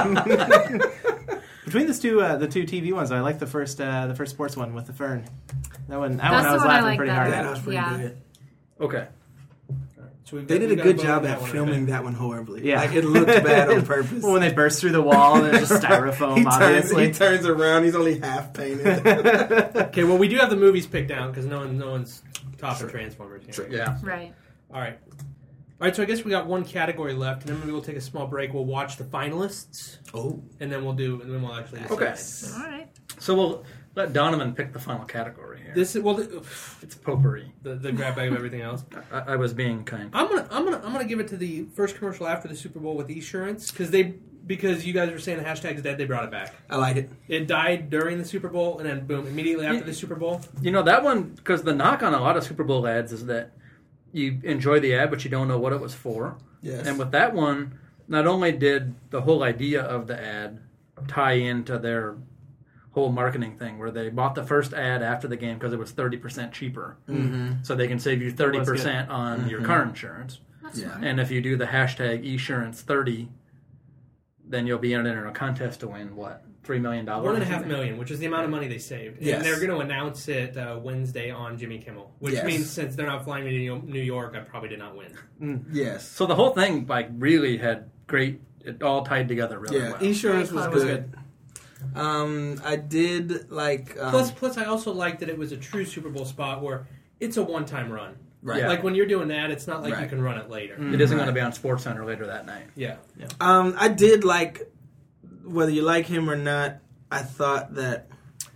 Between the two, uh, the two T V ones, I like the first, uh, the first sports one with the fern. That one, that That's one, I the was one I laughing like pretty that. hard. Yeah, at. that was pretty Yeah. good. Okay. So we've They got- did we've a got good vote on job that at one, I filming think. that one horribly. Yeah. Like, it looked bad on purpose. When they burst through the wall and it's just styrofoam, he, turns, obviously. he turns around, he's only half painted. Okay, well, we do have the movies picked out because no one, no one's topping Transformers here. Yeah. Right. All right. All right, so I guess we got one category left, and then maybe we'll take a small break. We'll watch the finalists, Oh. and then we'll do, and then we'll actually decide. Okay. All right. So we'll let Donovan pick the final category here. This is well, the, It's potpourri. the, the grab bag of everything else. I, I was being kind. I'm gonna, I'm gonna, I'm gonna give it to the first commercial after the Super Bowl with Esurance because they, because you guys were saying the hashtag's dead, they brought it back. I like it. It died during the Super Bowl, and then boom, immediately after the Super Bowl. You know, that one, because the knock on a lot of Super Bowl ads is that you enjoy the ad, but you don't know what it was for. Yes. And with that one, not only did the whole idea of the ad tie into their whole marketing thing, where they bought the first ad after the game because it was thirty percent cheaper. Mm-hmm. So they can save you thirty percent on Mm-hmm. your car insurance. That's Yeah. smart. And if you do the hashtag Esurance thirty, then you'll be entered in a contest to win, what, three million dollars? One and a half million, which is the amount of money they saved. Yes. And they're going to announce it uh, Wednesday on Jimmy Kimmel, which Yes. means since they're not flying me to New York, I probably did not win. Yes. So the whole thing, like, really had great, it all tied together really Yeah, well. Esurance Very was clever. good. Um, I did like. Um, Plus, plus, I also liked that it was a true Super Bowl spot where it's a one-time run. right. Yeah. Like when you're doing that, it's not like you Right. can run it later. It isn't going to be on SportsCenter later that night. Yeah. Um, I did like, whether you like him or not, I thought that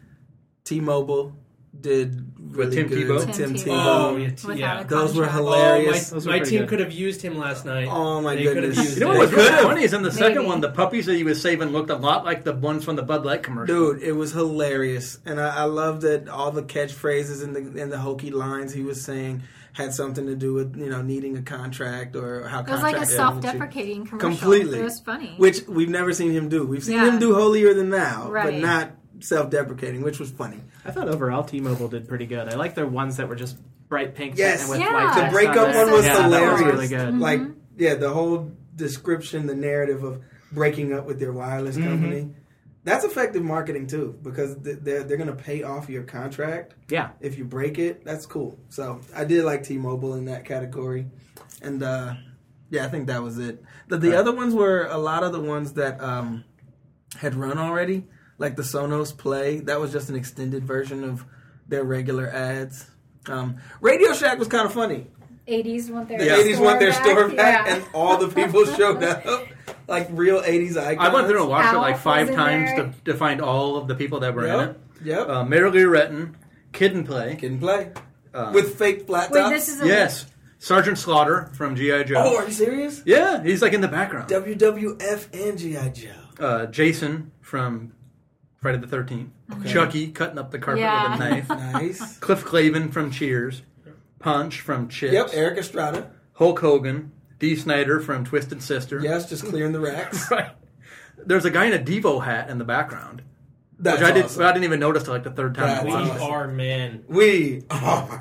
T-Mobile did really Tim good. Tebow? Tim Tim Tebow. Tebow. Oh, yeah. t- Without yeah. a Those were contract. hilarious. Oh, Those my were my pretty team good. could have used him last night. Oh, my They could have goodness. used You know him. what was They really could've. funny is in the second Maybe. one, the puppies that he was saving looked a lot like the ones from the Bud Light commercial. Dude, it was hilarious, and I, I love that all the catchphrases and the and the hokey lines he was saying had something to do with you know needing a contract or how It was like a contracts self-deprecating commercial. Completely. It was funny. which we've never seen him do. We've seen Yeah. him do holier than thou, but Right. not self-deprecating, which was funny. I thought overall T-Mobile did pretty good. I like their ones that were just bright pink Yes. and with Yeah. white The text breakup on there. one was yeah, That was hilarious. really good. Mhm. Like, yeah, the whole description, the narrative of breaking up with their wireless Mhm. company. That's effective marketing too, because th- they're they're going to pay off your contract Yeah. if you break it. That's cool. So I did like T-Mobile in that category, and uh, yeah, I think that was it. The, the Right. other ones were a lot of the ones that um, had run already, like the Sonos Play. That was just an extended version of their regular ads. Um, Radio Shack was kind of funny. eighties want their The Yeah. eighties store want their back. store back, Yeah. and all the people showed up like real eighties icons. I went through and watched it like Alf five was in times there. to, to find all of the people that were in Yep, it. yep. Uh, Mary Lou Retton, Kid and Play. Kid and Play Uh, with fake flat Wait, tops. this is a yes, Sergeant Slaughter from G I. Joe. Oh, are you serious? Yeah, he's like in the background. W W F and G I. Joe. Uh, Jason from Friday the thirteenth. Okay. Chucky cutting up the carpet Yeah. with a knife. Nice. Cliff Clavin from Cheers. Punch from Chips. Yep, Eric Estrada. Hulk Hogan. Dee Snider from Twisted Sister. Yes, just clearing the racks. Right. There's a guy in a Devo hat in the background, That's which I did. awesome. I didn't even notice till like the third time. I That's We watched it. awesome. are man. We are.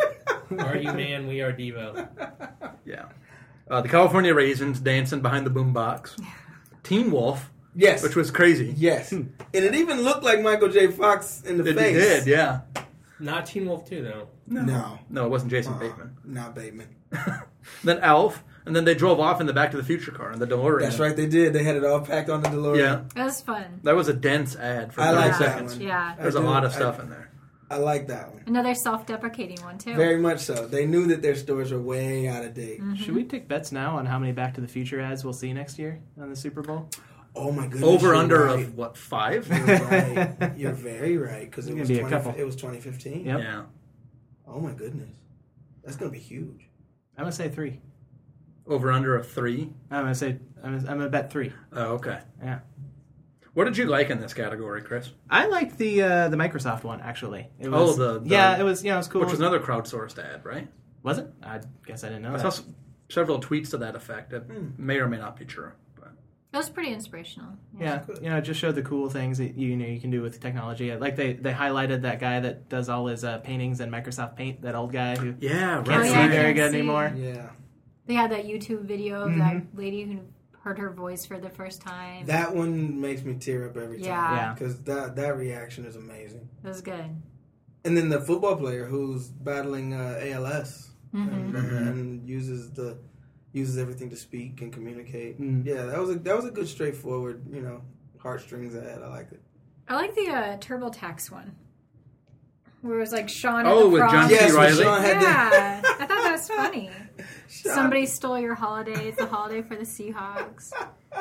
Are you man? We are Devo. Yeah. Uh, the California Raisins dancing behind the boombox. Teen Wolf, Yes. which was crazy. Yes. And it even looked like Michael J. Fox in the It face. did, yeah. Not Teen Wolf two though. No. No, it wasn't Jason Uh-uh. Bateman. Not Bateman. Then Alf, and then they drove off in the Back to the Future car in the DeLorean. That's right, they did. They had it all packed on the DeLorean. Yeah, It was fun. that was a dense ad for I thirty like that seconds. one. Yeah. There's I a do. lot of stuff I, in there. I like that one. Another self-deprecating one too. Very much so. They knew that their stores were way out of date. Mm-hmm. Should we take bets now on how many Back to the Future ads we'll see next year on the Super Bowl? Oh my goodness. Over you're under right. of what five? You're right. You're very right because it There's was gonna be a twenty, couple. it was twenty fifteen. Yep. Yeah. Oh my goodness, that's gonna be huge. I'm gonna say three. Over under of three. I'm gonna say I'm gonna, I'm gonna bet three. Oh, okay. Yeah. What did you like in this category, Chris? I liked the uh, the Microsoft one actually. It was, Oh, the- the- yeah, it was. Yeah, it was cool. Which was another crowdsourced ad, right? Was it? I guess I didn't know I that. saw s- several tweets to that effect. That may or may not be true. But. It was pretty inspirational. Yeah, you know, it just showed the cool things that you know you can do with technology. Like they, they highlighted that guy that does all his uh, paintings in Microsoft Paint, that old guy who Yeah, right. can't Oh, see yeah, I very can't good see. anymore. Yeah, They had that YouTube video of that lady who heard her voice for the first time. that one makes me tear up every time. Yeah. Yeah. because that that reaction is amazing. It was good. And then the football player who's battling uh, A L S Mm-hmm. and, and uses the uses everything to speak and communicate. Mm. Yeah, that was a that was a good straightforward, you know, heartstrings ad. I liked it. I like the uh, TurboTax one. Where it was like Sean Oh, at the with prom. John C. Yes, when Reilly? Sean had Yeah, I thought that was funny. Sean- Somebody stole your holiday. It's a holiday for the Seahawks.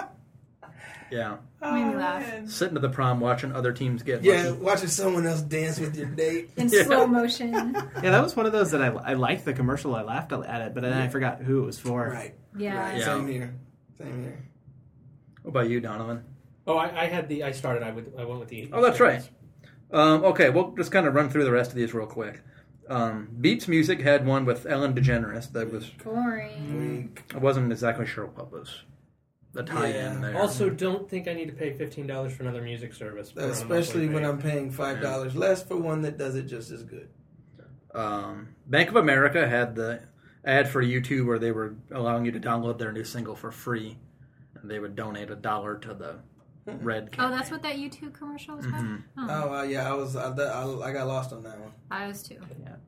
Yeah. Made me laugh. Sitting at the prom watching other teams get Yeah, lucky. watching someone else dance with your date. In Yeah. slow motion. Yeah, that was one of those that I, I liked the commercial. I laughed at it, but then I forgot who it was for. Right. Yeah. Right. Yeah. Same here. Same here. What about you, Donovan? Oh, I, I had the. I started. I would. I went with the. Oh, that's right. Um, okay, we'll just kind of run through the rest of these real quick. Um, Beats Music had one with Ellen DeGeneres that was. Boring. Weak. I wasn't exactly sure what was the tie-in Yeah. there. Also, don't think I need to pay fifteen dollars for another music service. for a Especially monthly when fee. I'm paying five dollars less for one that does it just as good. Um, Bank of America had the ad for YouTube where they were allowing you to download their new single for free, and they would donate a dollar to the Red Oh, campaign. that's what that YouTube commercial was about? Mhm. Oh, Oh uh, yeah, I was I, I, I got lost on that one. I was too.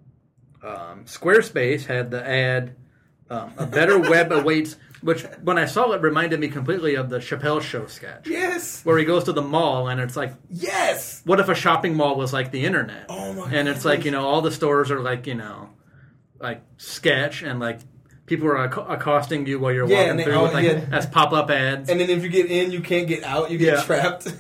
Um, Squarespace had the ad, um, a better web awaits, which when I saw it reminded me completely of the Chappelle Show sketch, Yes, where he goes to the mall and it's like, yes. what if a shopping mall was like the internet? Oh my! And it's like, you know, all the stores are like, you know, like sketch and like people are acc- accosting you while you're Yeah, walking and they- through oh, with like yeah. as pop-up ads. And then if you get in, you can't get out. You get Yeah. trapped.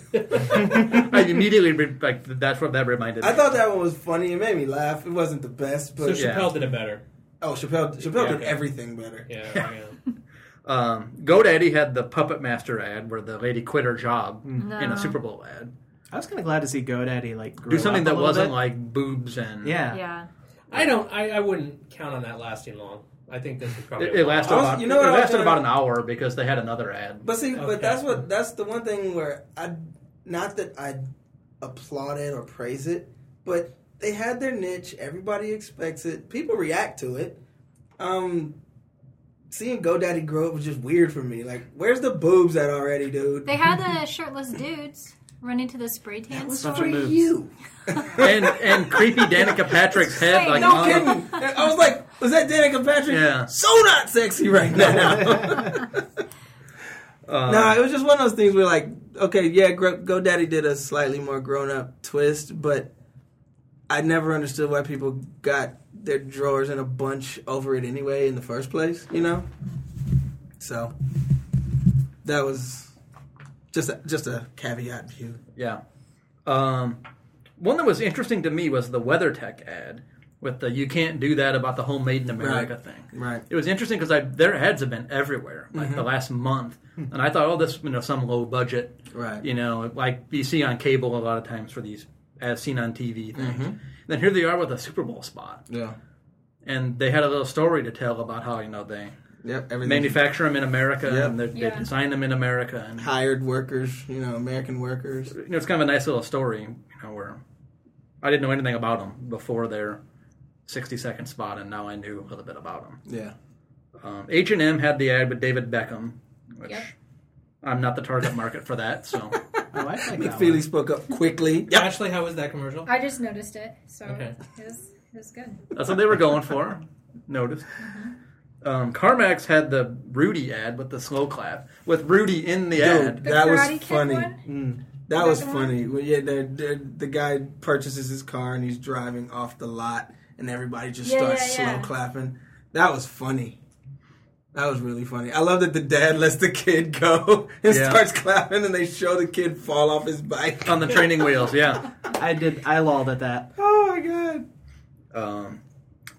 I immediately re- like that's what that reminded me. I thought that one was funny. It made me laugh. It wasn't the best, So but Yeah. Chappelle did it better. oh, Chappelle Chappelle Yeah, did okay. everything better. Yeah. Yeah. yeah. Um, GoDaddy had the Puppet Master ad where the lady quit her job No. in a Super Bowl ad. I was kind of glad to see GoDaddy like grow Do something up a that little wasn't bit. like boobs and yeah. Yeah. I don't. I, I wouldn't count on that lasting long. I think this was probably. It, it lasted I was- about you know what it I was lasted gonna- about an hour because they had another ad. But see, Okay. but that's what that's the one thing where I, not that I applaud it or praise it, but they had their niche. Everybody expects it. People react to it. Um, seeing GoDaddy grow up was just weird for me. Like, where's the boobs at already, dude? They had the shirtless dudes run into the spray tan That was store. for moves. you. and and creepy Danica Patrick's head Wait, like no on- Kidding. I was like, was that Danica Patrick? Yeah. So not sexy right now. uh, No, it was just one of those things where, like, okay, yeah, Gro- GoDaddy did a slightly more grown-up twist, but I never understood why people got their drawers in a bunch over it anyway in the first place, you know? So, that was just a, just a caveat view. Yeah. Um, one that was interesting to me was the WeatherTech ad with the "You can't do that" about the home made in America Right. thing. Right. It was interesting because their ads have been everywhere, like Mm-hmm. the last month, and I thought, oh, this you know some low budget, Right. you know, like you see on cable a lot of times for these as seen on T V things. Mm-hmm. Then here they are with a Super Bowl spot, Yeah. and they had a little story to tell about how you know they Yep, everything. manufacture them in America Yep. and they, they Yeah. design them in America, and Hired workers, you know, American workers. you know, it's kind of a nice little story, you know, where I didn't know anything about them before their sixty second spot, and now I knew a little bit about them. Yeah. Um, H and M had the ad with David Beckham, which Yep. I'm not the target market for that, so Oh, I like that McFeely one. spoke up quickly. Ashley, how was that commercial? I just noticed it, so Okay. it, was, it was good. that's what they were going for. Noticed. Um, CarMax had the Rudy ad with the slow clap with Rudy in the ad. Dude, The that was Karate Kid funny. one? Mm. That Is was that the one? funny. Well, yeah, the, the the guy purchases his car and he's driving off the lot, and everybody just Yeah, starts yeah, yeah. slow clapping. That was funny. That was really funny. I love that the dad lets the kid go and Yeah. starts clapping, and they show the kid fall off his bike. On the training wheels, yeah. I did. I lolled at that. Oh my god! Um,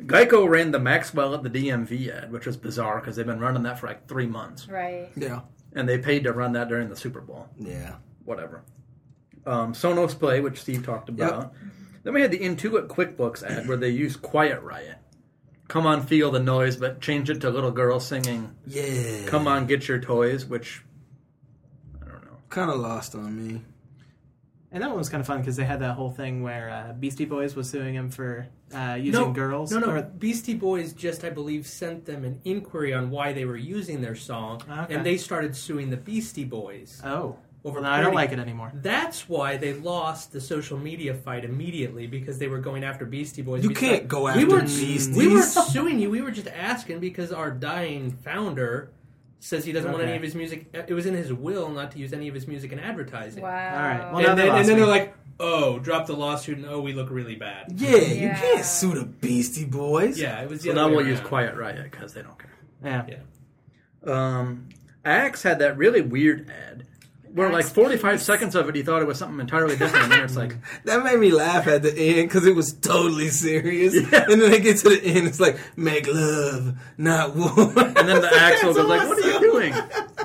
Geico ran the Maxwell at the D M V ad, which was bizarre because they've been running that for like three months. Right. Yeah. And they paid to run that during the Super Bowl. Yeah. Whatever. Um, Sonos Play, which Steve talked about. Yep. Then we had the Intuit QuickBooks ad where they used Quiet Riot. Come on, feel the noise, but change it to little girl singing. Yeah. Come on, get your toys, which I don't know. Kind of lost on me. And that one was kind of fun because they had that whole thing where uh, Beastie Boys was suing him for uh, using no, girls. No, no. Or... Beastie Boys just, I believe, sent them an inquiry on why they were using their song, okay. and they started suing the Beastie Boys. Oh. Over well, no, I don't like it anymore. That's why they lost the social media fight immediately, because they were going after Beastie Boys. You we can't said, go after we weren't, Beasties. We weren't suing you. We were just asking because our dying founder says he doesn't okay. want any of his music. It was in his will not to use any of his music in advertising. Wow. All right. Well, and, now then, they and then me. they're like, oh, drop the lawsuit, and oh, we look really bad. Yeah, Yeah. you can't sue the Beastie Boys. Yeah, it was the So other now way we'll around. use Quiet Riot because they don't care. Yeah. Yeah. Um, Axe had that really weird ad where like forty-five seconds of it, he thought it was something entirely different, and then it's like... That made me laugh at the end because it was totally serious. Yeah. And then they get to the end, it's like, make love, not war. And then the Axe will go like, what are you doing?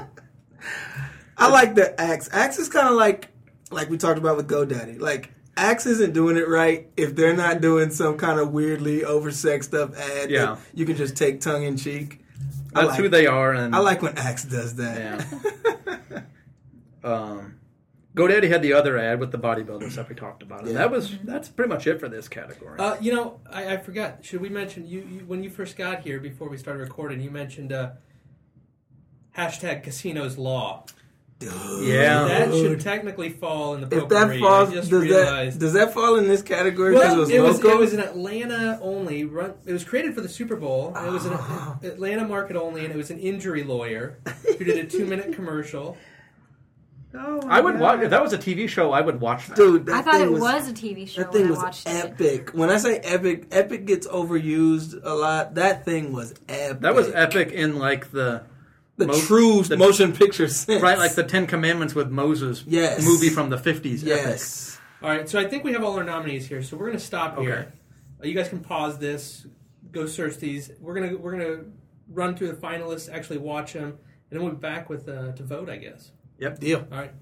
I like the Axe. Axe is kind of like, like we talked about with GoDaddy. Like, Axe isn't doing it right if they're not doing some kind of weirdly oversexed up ad Yeah. that you can just take tongue in cheek. I That's like, who they are. And I like when Axe does that. Yeah. um, GoDaddy had the other ad with the bodybuilders that we talked about. And Yeah. that was that's pretty much it for this category. Uh, you know, I, I forgot. Should we mention you, you when you first got here before we started recording? You mentioned uh, hashtag Casinos Law. Dude. Yeah. That should technically fall in the If potpourri. that falls, I just does realized. that, does that fall in this category because Well, it was it was local? it was an Atlanta only run. It was created for the Super Bowl. And it was an Oh. Atlanta market only, and it was an injury lawyer who did a two minute commercial. Oh, I would God. watch if that was a T V show. I would watch that. Dude, that I thought thing it was, was a T V show That thing when I was watched it. epic. When I say epic, epic gets overused a lot. That thing was epic. That was epic in like the The mo- true the- motion picture sense. right, like the Ten Commandments with Moses Yes. movie from the fifties. Yes. All right, so I think we have all our nominees here. So we're going to stop here. Uh, you guys can pause this, go search these. We're gonna we're gonna run through the finalists, actually watch them, and then we'll be back with uh, to vote, I guess. Yep. Deal. All right.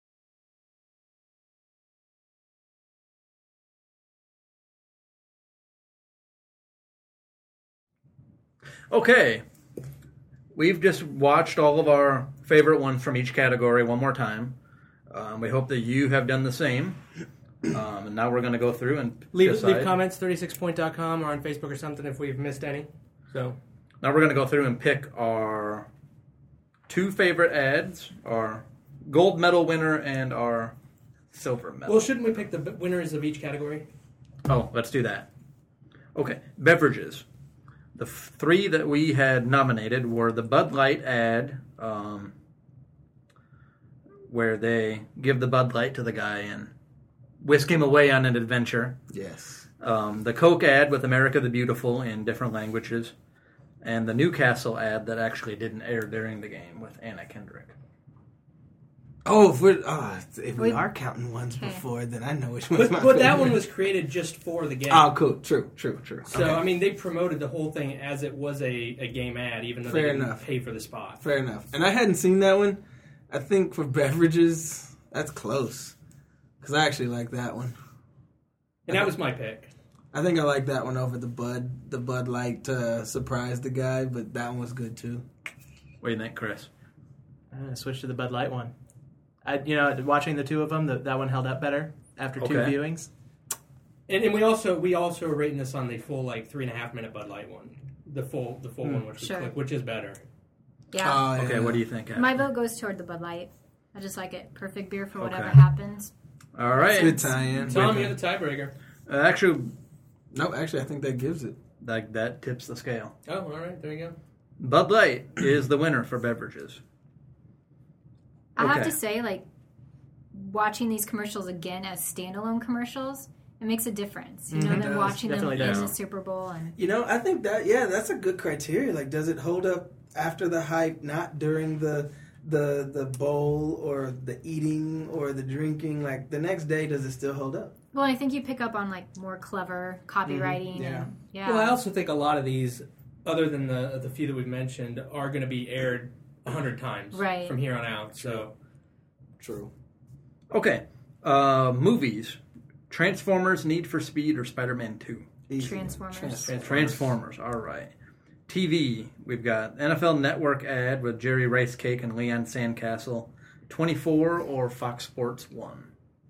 Okay. We've just watched all of our favorite ones from each category one more time. Um, we hope that you have done the same. Um, and now we're going to go through and Leave, decide. leave comments, thirty-six point dot com or on Facebook or something if we've missed any. So Now we're going to go through and pick our two favorite ads, our gold medal winner and our silver medal. Well, shouldn't we pick the b- winners of each category? Oh, let's do that. Okay, beverages. The f- three that we had nominated were the Bud Light ad, um, where they give the Bud Light to the guy and whisk him away on an adventure. Yes. Um, the Coke ad with America the Beautiful in different languages. And the Newcastle ad that actually didn't air during the game with Anna Kendrick. Oh, if, we're, oh, if we Wait. are counting ones Okay. before, then I know which one's But, my but that favorite. one was created just for the game. Oh, cool. True, true, true. So, Okay. I mean, they promoted the whole thing as it was a, a game ad, even though Fair they didn't enough. pay for the spot. Fair enough. And I hadn't seen that one. I think for beverages, that's close. Because I actually like that one. And that was my pick. I think I like that one over the Bud, the Bud Light to surprise the guy, but that one was good too. What do you think, Chris? I'm gonna switch to the Bud Light one. I, you know, watching the two of them, the, that one held up better after two Okay. viewings. And, and we also we also are rating this on the full like three and a half minute Bud Light one, the full the full Hmm. one, which we Sure. click, which is better. Yeah. Oh, yeah. Okay, what do you think? Adam? My vote goes toward the Bud Light. I just like it. Perfect beer for whatever Okay. happens. All right. Good tie-in. Tom, you're the tiebreaker. Uh, actually, No, actually, I think that gives it. like that tips the scale. Oh, all right, there you go. Bud Light is the winner for beverages. I have Okay. to say, like, watching these commercials again as standalone commercials, it makes a difference. You know, Mhm. than It does. watching them Definitely in does. the Super Bowl. And You know, I think that, yeah, that's a good criteria. Like, does it hold up after the hype, not during the the the bowl or the eating or the drinking? Like, the next day, does it still hold up? Well, I think you pick up on like more clever copywriting. Mm-hmm. Yeah. And, yeah. Well, I also think a lot of these, other than the the few that we've mentioned, are going to be aired a hundred times Right. from here on out. So, True. Okay, uh, movies: Transformers, Need for Speed, or Spider-Man Two. Easy. Transformers. Transformers. Transformers. All right. T V: We've got N F L Network ad with Jerry Rice Cake and Leon Sandcastle. twenty-four or Fox Sports One.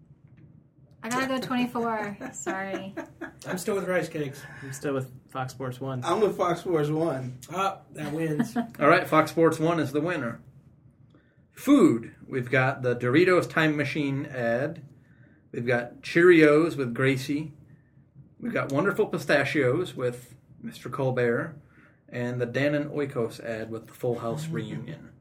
I gotta go twenty-four. Sorry. I'm still with rice cakes. I'm still with Fox Sports One. I'm with Fox Sports One. Ah, that wins. All right, Fox Sports One is the winner. Food: We've got the Doritos Time Machine ad. We've got Cheerios with Gracie. We've got Wonderful Pistachios with Mister Colbert. And the Dannon Oikos ad with the Full House reunion.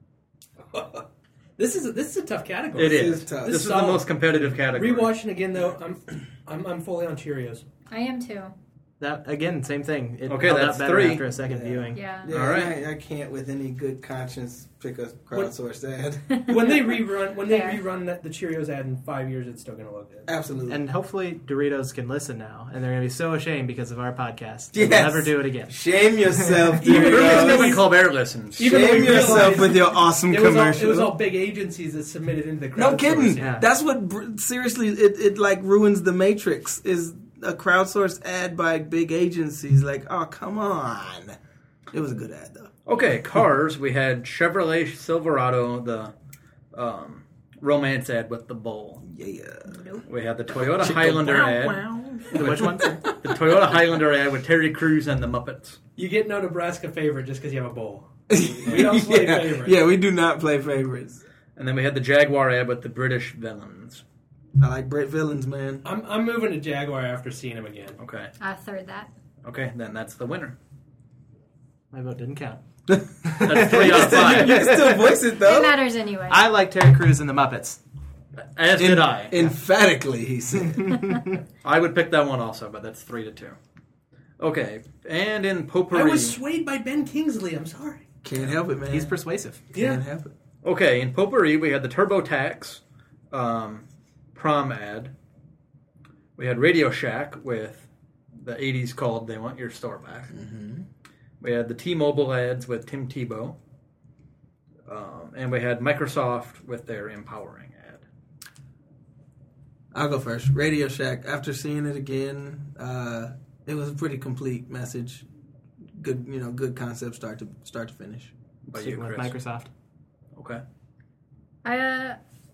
This is a, this is a tough category. It is. is tough. This This is is the solid. most competitive category. Rewatching again though, I'm I'm I'm fully on Cheerios. I am too. That again, same thing. It Okay, held that's up better three. after a second Yeah. viewing. Yeah. Yeah, All right. I, I can't with any good conscience pick a crowdsourced ad. When they rerun when they Fair. rerun that, the Cheerios ad in five years, it's still going to look good. Absolutely. And hopefully Doritos can listen now, and they're going to be so ashamed because of our podcast. Yes. They'll never do it again. Shame yourself, Even Even Doritos. when Colbert listens. Even though Shame we yourself realized with your awesome It was, all, commercial. it was all big agencies that submitted into the No crowdsourcing. kidding. Yeah. That's what br- seriously it, it like ruins the Matrix. Is a crowdsourced ad by big agencies. Like, oh come on. It was a good ad though. Okay, cars. We had Chevrolet Silverado, the um, romance ad with the bull. Yeah. We had the Toyota Highlander ad. Which one? The Toyota Highlander ad with Terry Crews and the Muppets. You get no Nebraska favorite just because you have a bowl. We don't play yeah. favorites. Yeah, we do not play favorites. And then we had the Jaguar ad with the British villains. I like Brett Villains, man. I'm I'm moving to Jaguar after seeing him again. Okay. I third that. Okay, then that's the winner. My vote didn't count. That's three out of five. You can still voice it It though. matters anyway. I like Terry Crews and the Muppets. As did I. Emphatically, he said. I would pick that one also, but that's three to two. Okay, and in I potpourri. was swayed by Ben Kingsley. I'm sorry. Can't help it, man. He's persuasive. Can't Yeah. help it. Okay, in potpourri we had the TurboTax um, prom ad. We had Radio Shack with the eighties called "They Want Your Store Back." Mm-hmm. We had the T-Mobile ads with Tim Tebow, um, and we had Microsoft with their empowering ad. I'll go first. Radio Shack. After seeing it again, uh, it was a pretty complete message. Good, you know, good concept, start to start to finish. By you, Sticking with Chris. Microsoft. Okay. I uh,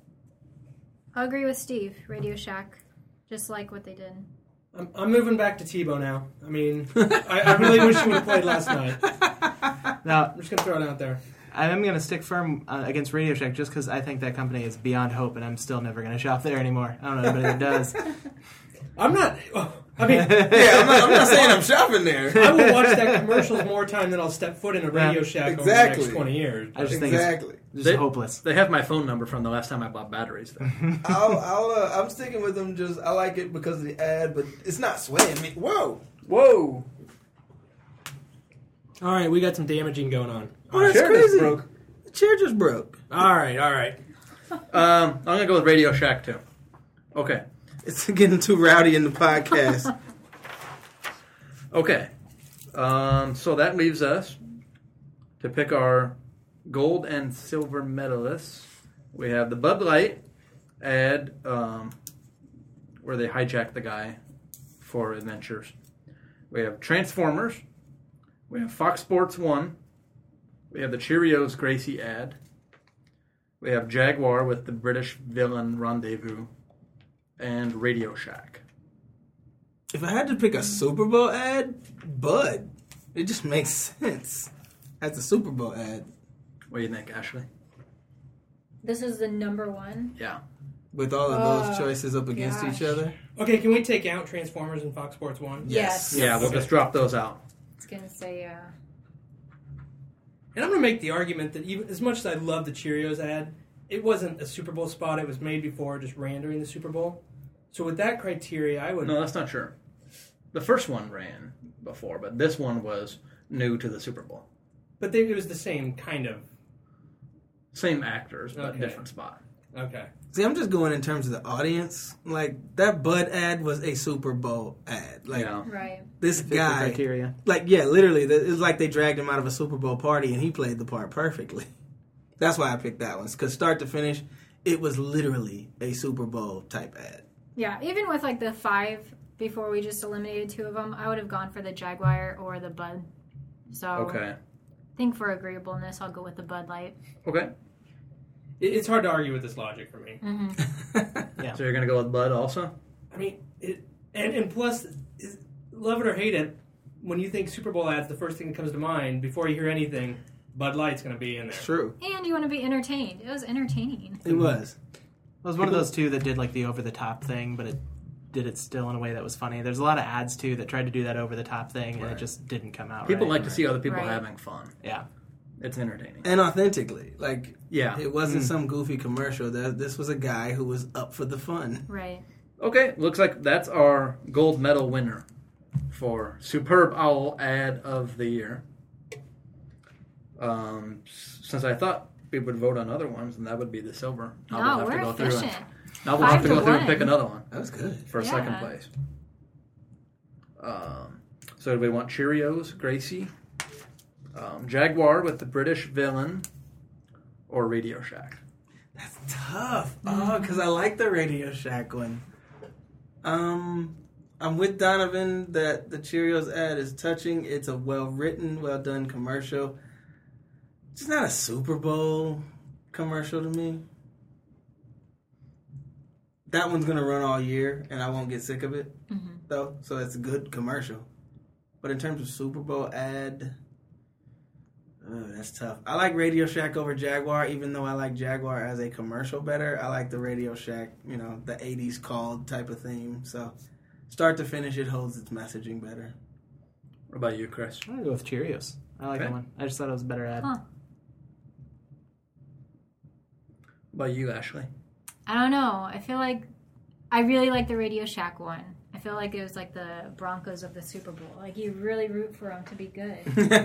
I agree with Steve. Radio Shack, just like what they did. I'm, I'm moving back to Tebow now. I mean, I, I really wish he would have played last night. Now, I'm just gonna throw it out there. I am going to stick firm uh, against Radio Shack just because I think that company is beyond hope, and I'm still never going to shop there anymore. I don't know anybody that does. I'm not. I mean, Yeah, I'm not, I'm not saying I'm shopping there. I will watch that commercials more time than I'll step foot in a Radio Yeah, Shack over the exactly. next twenty years. I just think it's Exactly. just They- hopeless. They have my phone number from the last time I bought batteries there. I'll, I'll, uh, I'm sticking with them. Just I like it because of the ad, but it's not swaying me. Whoa, Whoa! All right, we got some damaging going on. oh, that's Chair just crazy. broke. The chair just broke. All right, all right. Um, I'm gonna go with Radio Shack too. Okay. It's getting too rowdy in the podcast. Okay. Um, so that leaves us to pick our gold and silver medalists. We have the Bud Light ad um, where they hijack the guy for adventures. We have Transformers. We have Fox Sports one. We have the Cheerios Gracie ad. We have Jaguar with the British villain Rendezvous. And Radio Shack. If I had to pick a Super Bowl ad, Bud. It just makes sense as a Super Bowl ad What do you think, Ashley? This is the number one. Yeah. with all of those Oh, choices up against gosh. each other. Okay, can we take out Transformers and Fox Sports One? Yes. Yeah, we'll Okay. just drop those out. I was gonna say, uh, And I'm going to make the argument that even as much as I love the Cheerios ad, it wasn't a Super Bowl spot. It was made before, just ran during the Super Bowl. So with that criteria, I would. No, that's not true. The first one ran before, but this one was new to the Super Bowl. But they, it was the same kind of. Same actors, but Okay. different spot. Okay. See, I'm just going in terms of the audience. Like, that Bud ad was a Super Bowl ad. Like, Yeah. Right. this Fit the guy, criteria. like, yeah, literally, it was like they dragged him out of a Super Bowl party and he played the part perfectly. That's why I picked that one. Because start to finish, it was literally a Super Bowl type ad. Yeah, even with like the five before we just eliminated two of them, I would have gone for the Jaguar or the Bud. So Okay. I think for agreeableness, I'll go with the Bud Light. Okay. It, it's hard to argue with this logic for me. Yeah. So you're gonna go with Bud also? I mean, it, and and plus, is- love it or hate it, when you think Super Bowl ads, the first thing that comes to mind before you hear anything, Bud Light's going to be in there. It's true. And you want to be entertained. It was entertaining. It was. It was one of those two that did like the over the top thing, but it did it still in a way that was funny. There's a lot of ads too that tried to do that over the top thing, and Right. it just didn't come out. People right. like to see other people Right. having fun. Yeah. It's entertaining. And authentically. Like, Yeah. it wasn't some goofy commercial. That This was a guy who was up for the fun. Right. Okay, looks like that's our gold medal winner for Superb Owl Ad of the Year. Um, s- since I thought we would vote on other ones, and that would be the silver. Now we'll No, have we're to go through efficient. and, now we'll Five have to to go through and one. pick another one That was good. for Yeah. second place. Um, so do we want Cheerios, Gracie, um, Jaguar with the British villain, or Radio Shack? That's tough. Oh, because I like the Radio Shack one. Um, I'm with Donovan that the Cheerios ad is touching. It's a well written, well done commercial. It's not a Super Bowl commercial to me. That one's gonna run all year, and I won't get sick of it, though. So it's a good commercial. But in terms of Super Bowl ad, oh, that's tough. I like Radio Shack over Jaguar, even though I like Jaguar as a commercial better. I like the Radio Shack, you know, the eighties called type of theme. So start to finish, it holds its messaging better. What about you, Chris? I'm gonna go with Cheerios. I like Okay. that one. I just thought it was a better ad. Huh. What about you, Ashley? I don't know. I feel like I really like the Radio Shack one. I feel like it was like the Broncos of the Super Bowl. Like you really root for them to be good.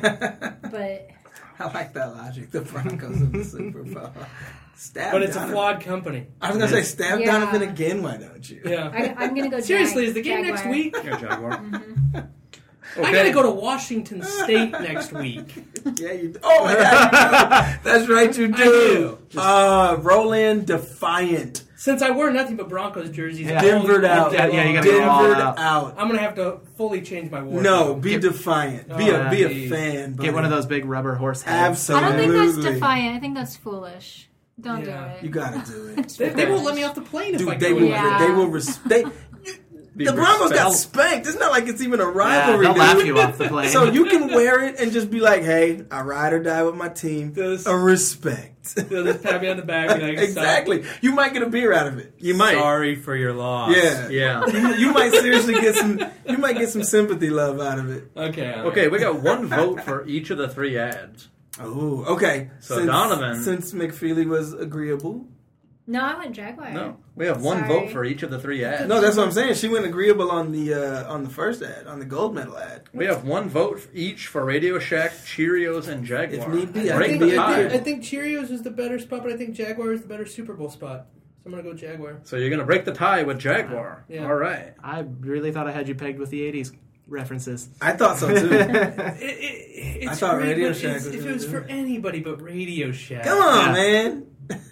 But I like that logic. The Broncos of the Super Bowl. Stab But it's a Donovan. flawed company. I was going to say, stab Yeah. Donovan again, why don't you? Yeah. I, I'm gonna go. Seriously, Jag- is the game Jaguar. next week? Yeah, Jaguar. Mm-hmm. I gotta go to Washington State next week. Yeah, you do. Oh, my God, you do. That's right, you do. do. Uh, Roland Defiant. Since I wear nothing but Broncos jerseys, Yeah. all- Denvered all out. day Yeah, yeah, you long, gotta go all Denvered out. out. I'm gonna have to fully change my wardrobe. No, be Get- defiant. Be Oh, a be a geez. fan. Get one of those big rubber horse heads. I Absolutely. don't think that's defiant. I think that's foolish. Don't Yeah. do it. You gotta do it. They, they won't let me off the plane if I Dude, they go will. in Yeah. there. They will. Res- they, Be the Broncos got respect- spanked. It's not like it's even a Yeah, rivalry. they'll dude. laugh you off the plane. So you can wear it and just be like, "Hey, I ride or die with my team." This- A respect. They'll just pat me on the back. And be like, Exactly. You might get a beer out of it. You might. Sorry for your loss. Yeah. Yeah. You, you might seriously get some. You might get some sympathy love out of it. Okay. all right. Okay, we got one vote for each of the three ads. Oh, okay. So since, Donovan- since McFeely was agreeable. No, I went Jaguar. No, we have one Sorry. vote for each of the three ads. No, that's what I'm saying. She went agreeable on the uh, on the first ad, on the gold medal ad. We have one vote each for Radio Shack, Cheerios, and Jaguar. If need be, I I Break think, can the be a I, think, tie. I think Cheerios is the better spot, but I think Jaguar is the better Super Bowl spot. So I'm gonna go Jaguar. So you're going to break the tie with Jaguar. Yeah. All right. I really thought I had you pegged with the eighties references. I thought so too. It, it, it's I thought great, Radio but Shack it's- was if gonna it was do for it. anybody but Radio Shack. Come on, Yeah. man.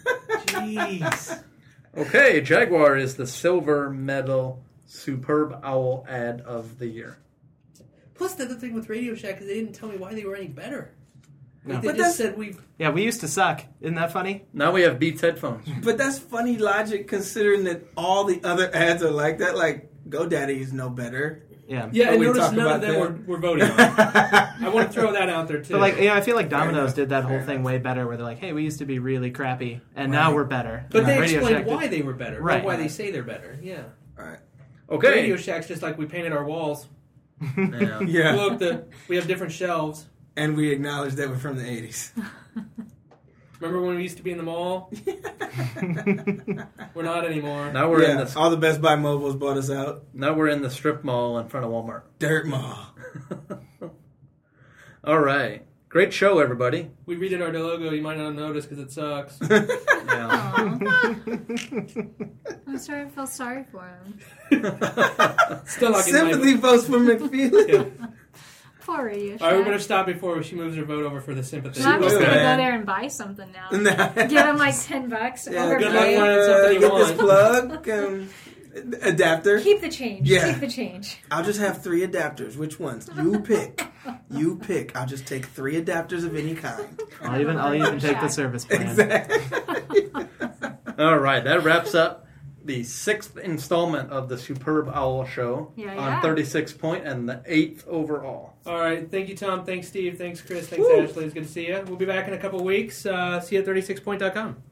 Jeez. Okay, Jaguar is the silver medal superb owl ad of the year. Plus, the other thing with Radio Shack is they didn't tell me why they were any better. No. Like, they But just that's- said we've. Yeah, we used to suck. Isn't that funny? Now we have Beats headphones. But that's funny logic considering that all the other ads are like that. Like GoDaddy is no better. Yeah. Yeah, But and we notice talk none about of them that. were, were voting on it. I want to throw that out there too. But like, yeah, I feel like Domino's enough. did that whole Fair thing enough. way better, where they're like, "Hey, we used to be really crappy, and now Right. we're better." but they Radio explained Shack did- why they were better, Right. not why they say they're better. Yeah. All right. Okay. Radio Shack's just like we painted our walls. Yeah. Yeah. Look, the we have different shelves. And we acknowledge that we're from the eighties. Remember when we used to be in the mall? We're not anymore. Now we're in Yeah, the all the Best Buy mobiles bought us out. now we're in the strip mall in front of Walmart. Dirt mall. All right. Great show, everybody. We redid our logo. You might not notice because it sucks. Yeah. Aw. I'm starting to feel sorry for him. Still not getting Sympathy my... votes for McFeely. Yeah. Poor Ryu. All right, we better stop before she moves her vote over for the sympathy. I'm just will, gonna man. go there and buy something now. Nah. Give him like ten bucks. Yeah, over good luck pay. finding something you get want. this plug um, adapter. Keep the change. Yeah. Keep the change. I'll just have three adapters. Which ones? You pick. You pick. I'll just take three adapters of any kind. I'll even I'll even take the Shack. service plan. Exactly. All right, that wraps up the sixth installment of the Superb Owl Show Yeah, on yeah. thirty-six Point and the eighth overall. All right. Thank you, Tom. Thanks, Steve. Thanks, Chris. Thanks, Woo. Ashley. It's good to see you. We'll be back in a couple weeks. Uh, see you at thirty-six point dot com.